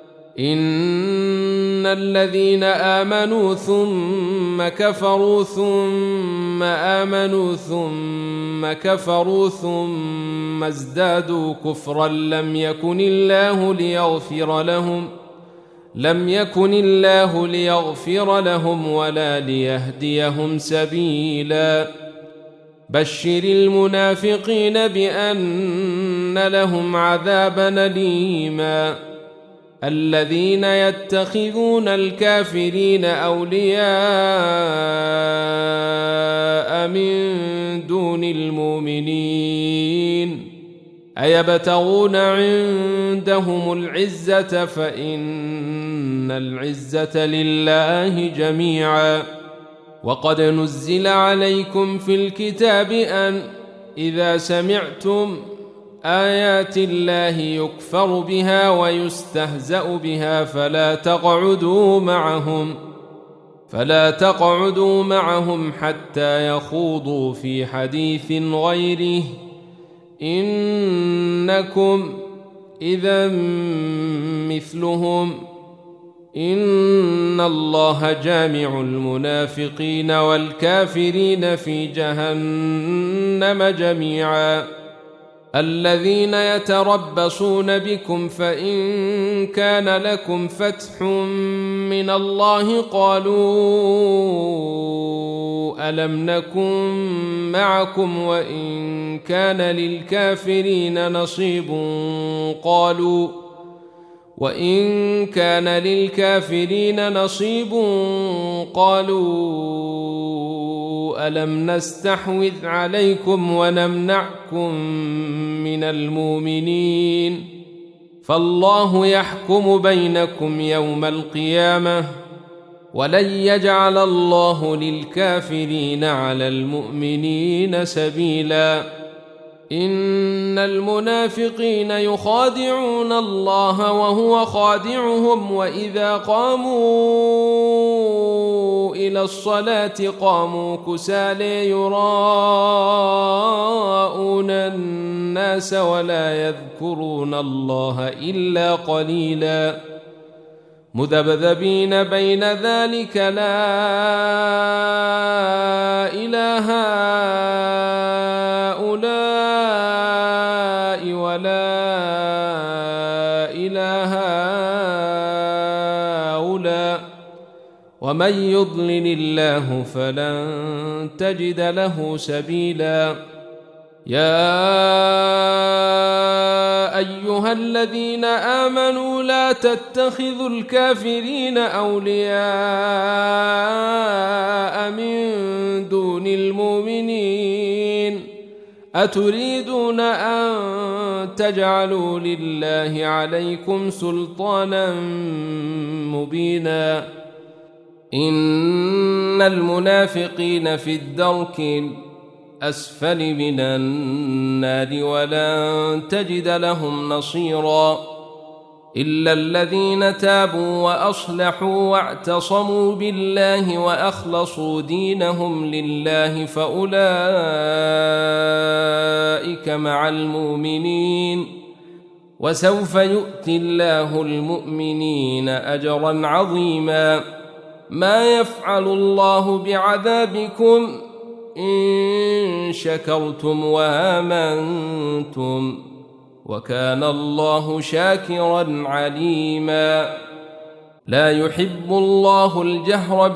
إن الذين آمنوا ثم كفروا ثم آمنوا ثم كفروا ثم ازدادوا كفرا لم يكن الله ليغفر لهم ولا ليهديهم سبيلا بشر المنافقين بأن لهم عذابا أليما الذين يتخذون الكافرين أولياء من دون المؤمنين أيبتغون عندهم العزة فإن العزة لله جميعا وقد نزل عليكم في الكتاب أن إذا سمعتم آيات الله يكفر بها ويستهزأ بها فلا تقعدوا معهم حتى يخوضوا في حديث غيره إنكم إذا مثلهم إن الله جامع المنافقين والكافرين في جهنم جميعا الذين يتربصون بكم فإن كان لكم فتح من الله قالوا ألم نكن معكم وإن كان للكافرين نصيب قالوا ألم نستحوذ عليكم ونمنعكم من المؤمنين فالله يحكم بينكم يوم القيامة ولن يجعل الله للكافرين على المؤمنين سبيلا إن المنافقين يخادعون الله وهو خادعهم وإذا قاموا إلى الصلاة قاموا كسالى يراءون الناس ولا يذكرون الله إلا قليلا مذبذبين بين ذلك لا إله هؤلاء ولا إله هؤلاء ومن يضلل الله فلن تجد له سبيلا يا أيها الذين آمنوا لا تتخذوا الكافرين أولياء من دون المؤمنين أتريدون أن تجعلوا لله عليكم سلطانا مبينا إن المنافقين في الدرك أسفل من النار ولن تجد لهم نصيرا إلا الذين تابوا وأصلحوا واعتصموا بالله وأخلصوا دينهم لله فأولئك مع المؤمنين وسوف يؤتي الله المؤمنين أجرا عظيما ما يفعل الله بعذابكم إن شكرتم وآمنتم وكان الله شاكرا عليما لا يحب الله الجهر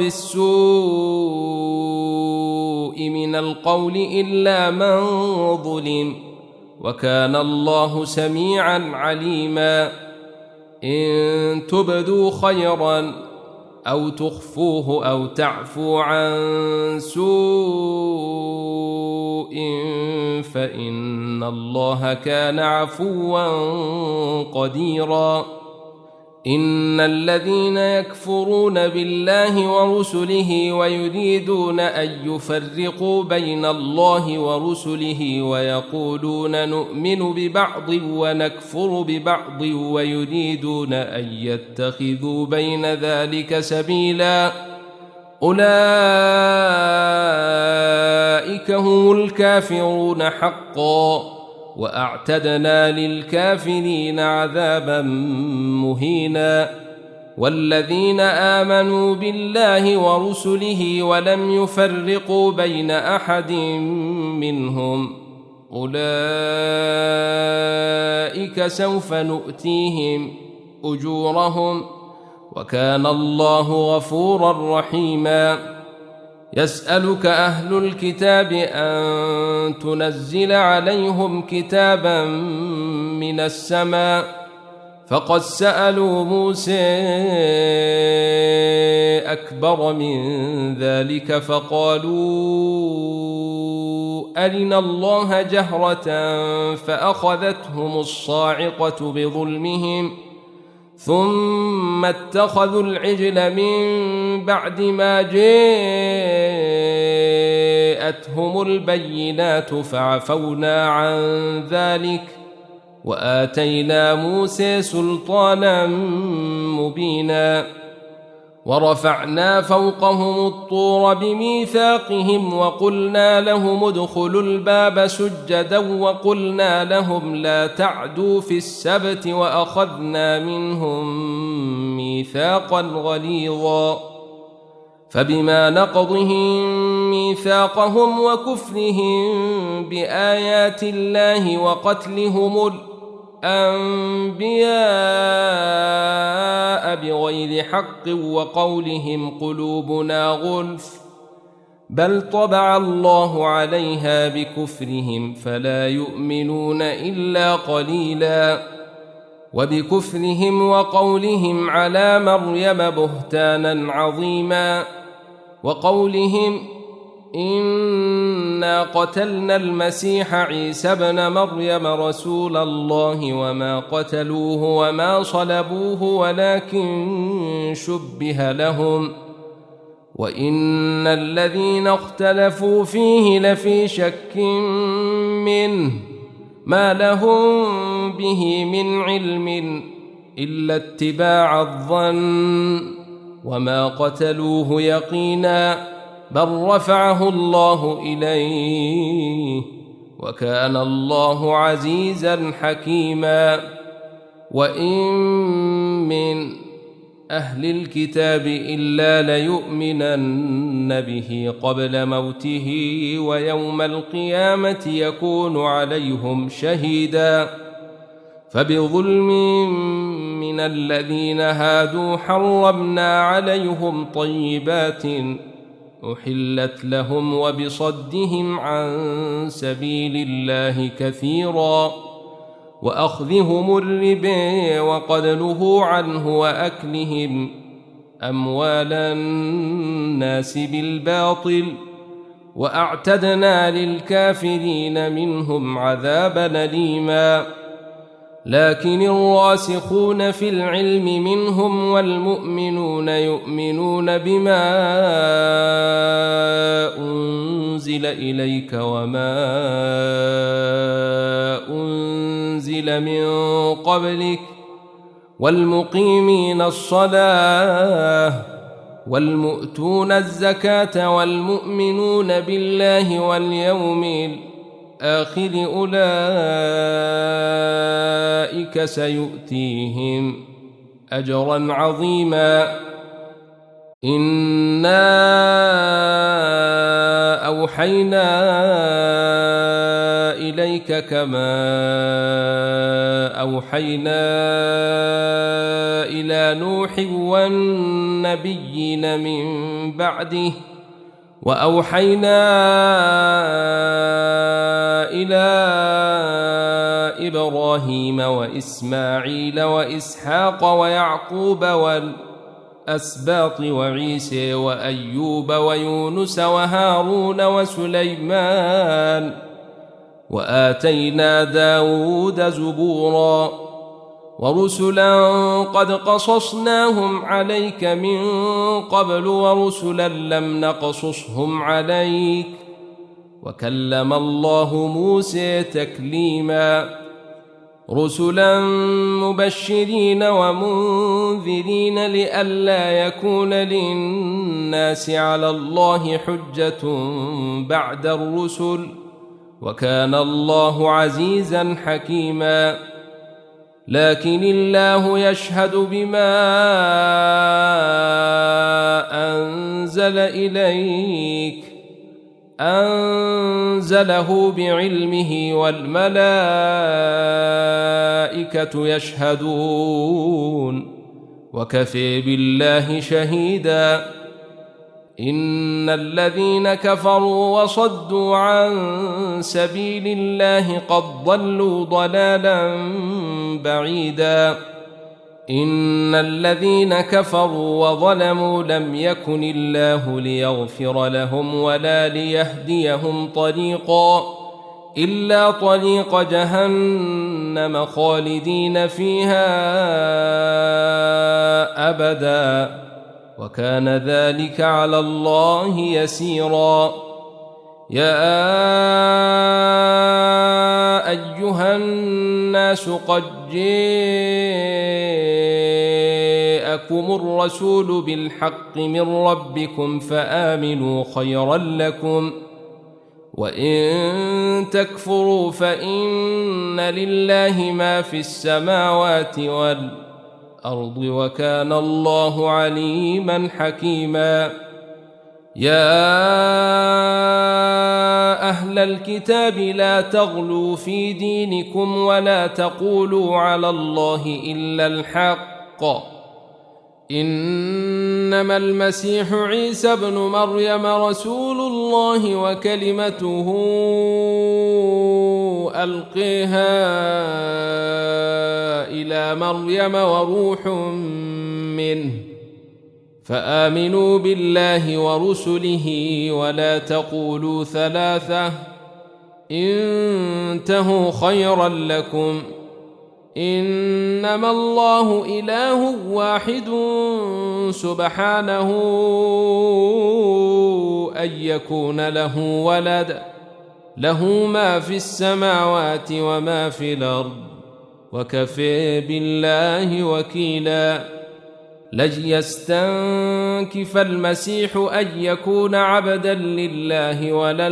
بالسوء من القول إلا من ظلم وكان الله سميعا عليما إن تبدوا خيرا أو تخفوه أو تعفوا عن سوء فإن إن الله كان عفوا قديرا إن الذين يكفرون بالله ورسله ويريدون أن يفرقوا بين الله ورسله ويقولون نؤمن ببعض ونكفر ببعض ويريدون أن يتخذوا بين ذلك سبيلا أولئك هم الكافرون حقا وأعتدنا للكافرين عذابا مهينا والذين آمنوا بالله ورسله ولم يفرقوا بين أحد منهم أولئك سوف نؤتيهم أجورهم وكان الله غفورا رحيما يسألك أهل الكتاب أن تنزل عليهم كتابا من السماء فقد سألوا موسى أكبر من ذلك فقالوا أرنا الله جهرة فأخذتهم الصاعقة بظلمهم ثم اتخذوا العجل من بعد ما جاءتهم البينات فعفونا عن ذلك وآتينا موسى سلطانا مبينا ورفعنا فوقهم الطور بميثاقهم وقلنا لهم ادخلوا الباب سجدا وقلنا لهم لا تعدوا في السبت وأخذنا منهم ميثاقا غليظا فبما نقضهم ميثاقهم وكفرهم بآيات الله وقتلهم الأنبياء بغير حق وقولهم قلوبنا غلف بل طبع الله عليها بكفرهم فلا يؤمنون إلا قليلا وبكفرهم وقولهم على مريم بهتانا عظيما وقولهم إنا قتلنا المسيح عيسى ابن مريم رسول الله وما قتلوه وما صلبوه ولكن شبه لهم وإن الذين اختلفوا فيه لفي شك منه ما لهم به من علم إلا اتباع الظن وما قتلوه يقينا بل رفعه الله إليه وكان الله عزيزا حكيما وإن من أهل الكتاب إلا ليؤمنن به قبل موته ويوم القيامة يكون عليهم شهيدا فبظلم من الذين هادوا حرمنا عليهم طيبات أحلت لهم وبصدهم عن سبيل الله كثيرا وأخذهم الربا وقد نهوا عنه وأكلهم أموال الناس بالباطل وأعتدنا للكافرين منهم عذابا أليما لكن الراسخون في العلم منهم والمؤمنون يؤمنون بما أنزل إليك وما أنزل من قبلك والمقيمين الصلاة والمؤتون الزكاة والمؤمنون بالله واليوم الآخر أولئك سيؤتيهم أجرا عظيما إنا أوحينا إليك كما أوحينا إلى نوح والنبيين من بعده وأوحينا إلى إبراهيم وإسماعيل وإسحاق ويعقوب والأسباط وعيسى وأيوب ويونس وهارون وسليمان وآتينا داود زبورا ورسلا قد قصصناهم عليك من قبل ورسلا لم نقصصهم عليك وكلم الله موسى تكليما رسلا مبشرين ومنذرين لئلا يكون للناس على الله حجة بعد الرسل وكان الله عزيزا حكيما لكن الله يشهد بما أنزل إليك أنزله بعلمه والملائكة يشهدون وكفى بالله شهيدا إن الذين كفروا وصدوا عن سبيل الله قد ضلوا ضلالا بعيدا إن الذين كفروا وظلموا لم يكن الله ليغفر لهم ولا ليهديهم طريقا إلا طريق جهنم خالدين فيها أبدا وكان ذلك على الله يسيرا يا أيها الناس قد جاءكم الرسول بالحق من ربكم فآمنوا خيرا لكم وإن تكفروا فإن لله ما في السماوات والأرض وكان الله عليما حكيما يا أهل الكتاب لا تغلوا في دينكم ولا تقولوا على الله إلا الحق إنما المسيح عيسى ابن مريم رسول الله وكلمته ألقيها إلى مريم وروح منه فآمنوا بالله ورسله ولا تقولوا ثلاثة انتهوا خيرا لكم إنما الله إله واحد سبحانه أن يكون له ولد له ما في السماوات وما في الأرض وكفى بالله وكيلا لن يستنكف المسيح أن يكون عبدا لله ولا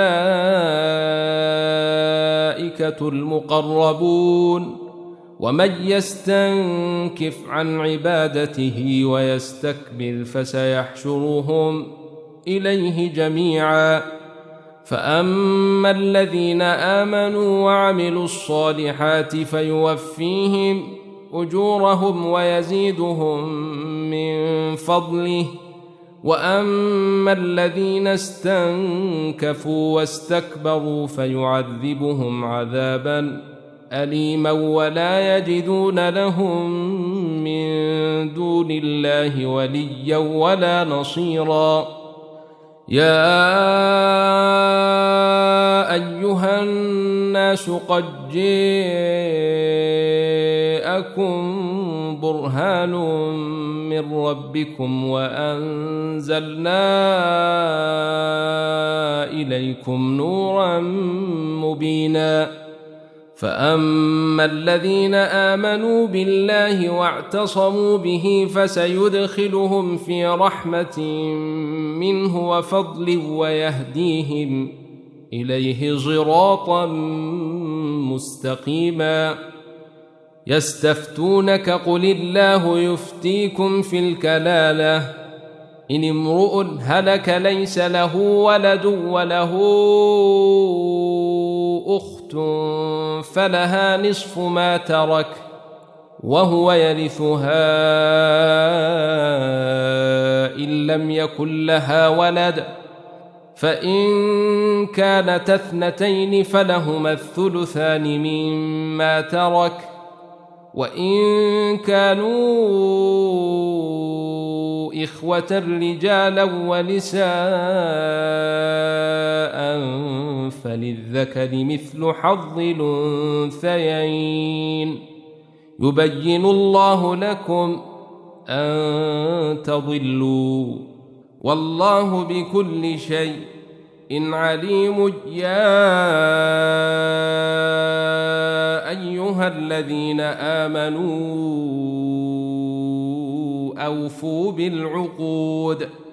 الملائكة المقربون ومن يستنكف عن عبادته ويستكبر فسيحشرهم إليه جميعا فأما الذين آمنوا وعملوا الصالحات فيوفيهم أجورهم ويزيدهم من فضله وأما الذين استنكفوا واستكبروا فيعذبهم عذابا أليما ولا يجدون لهم من دون الله وليا ولا نصيرا يا أيها الناس قد جاءكم برهان من ربكم وأنزلنا إليكم نورا مبينا فأما الذين آمنوا بالله واعتصموا به فسيدخلهم في رحمة منه وفضل ويهديهم إليه صراطا مستقيما يستفتونك قل الله يفتيكم في الكلالة إن امرؤ هلك ليس له ولد وله أخت فلها نصف ما ترك وهو يرثها إن لم يكن لها ولد فإن كانت اثنتين فلهما الثلثان مما ترك وإن كانوا إخوة رجالا ونساء فللذكر مثل حظ الأنثيين يبين الله لكم أن تضلوا والله بكل شيء عليم. يا أيها الذين آمنوا أوفوا بالعقود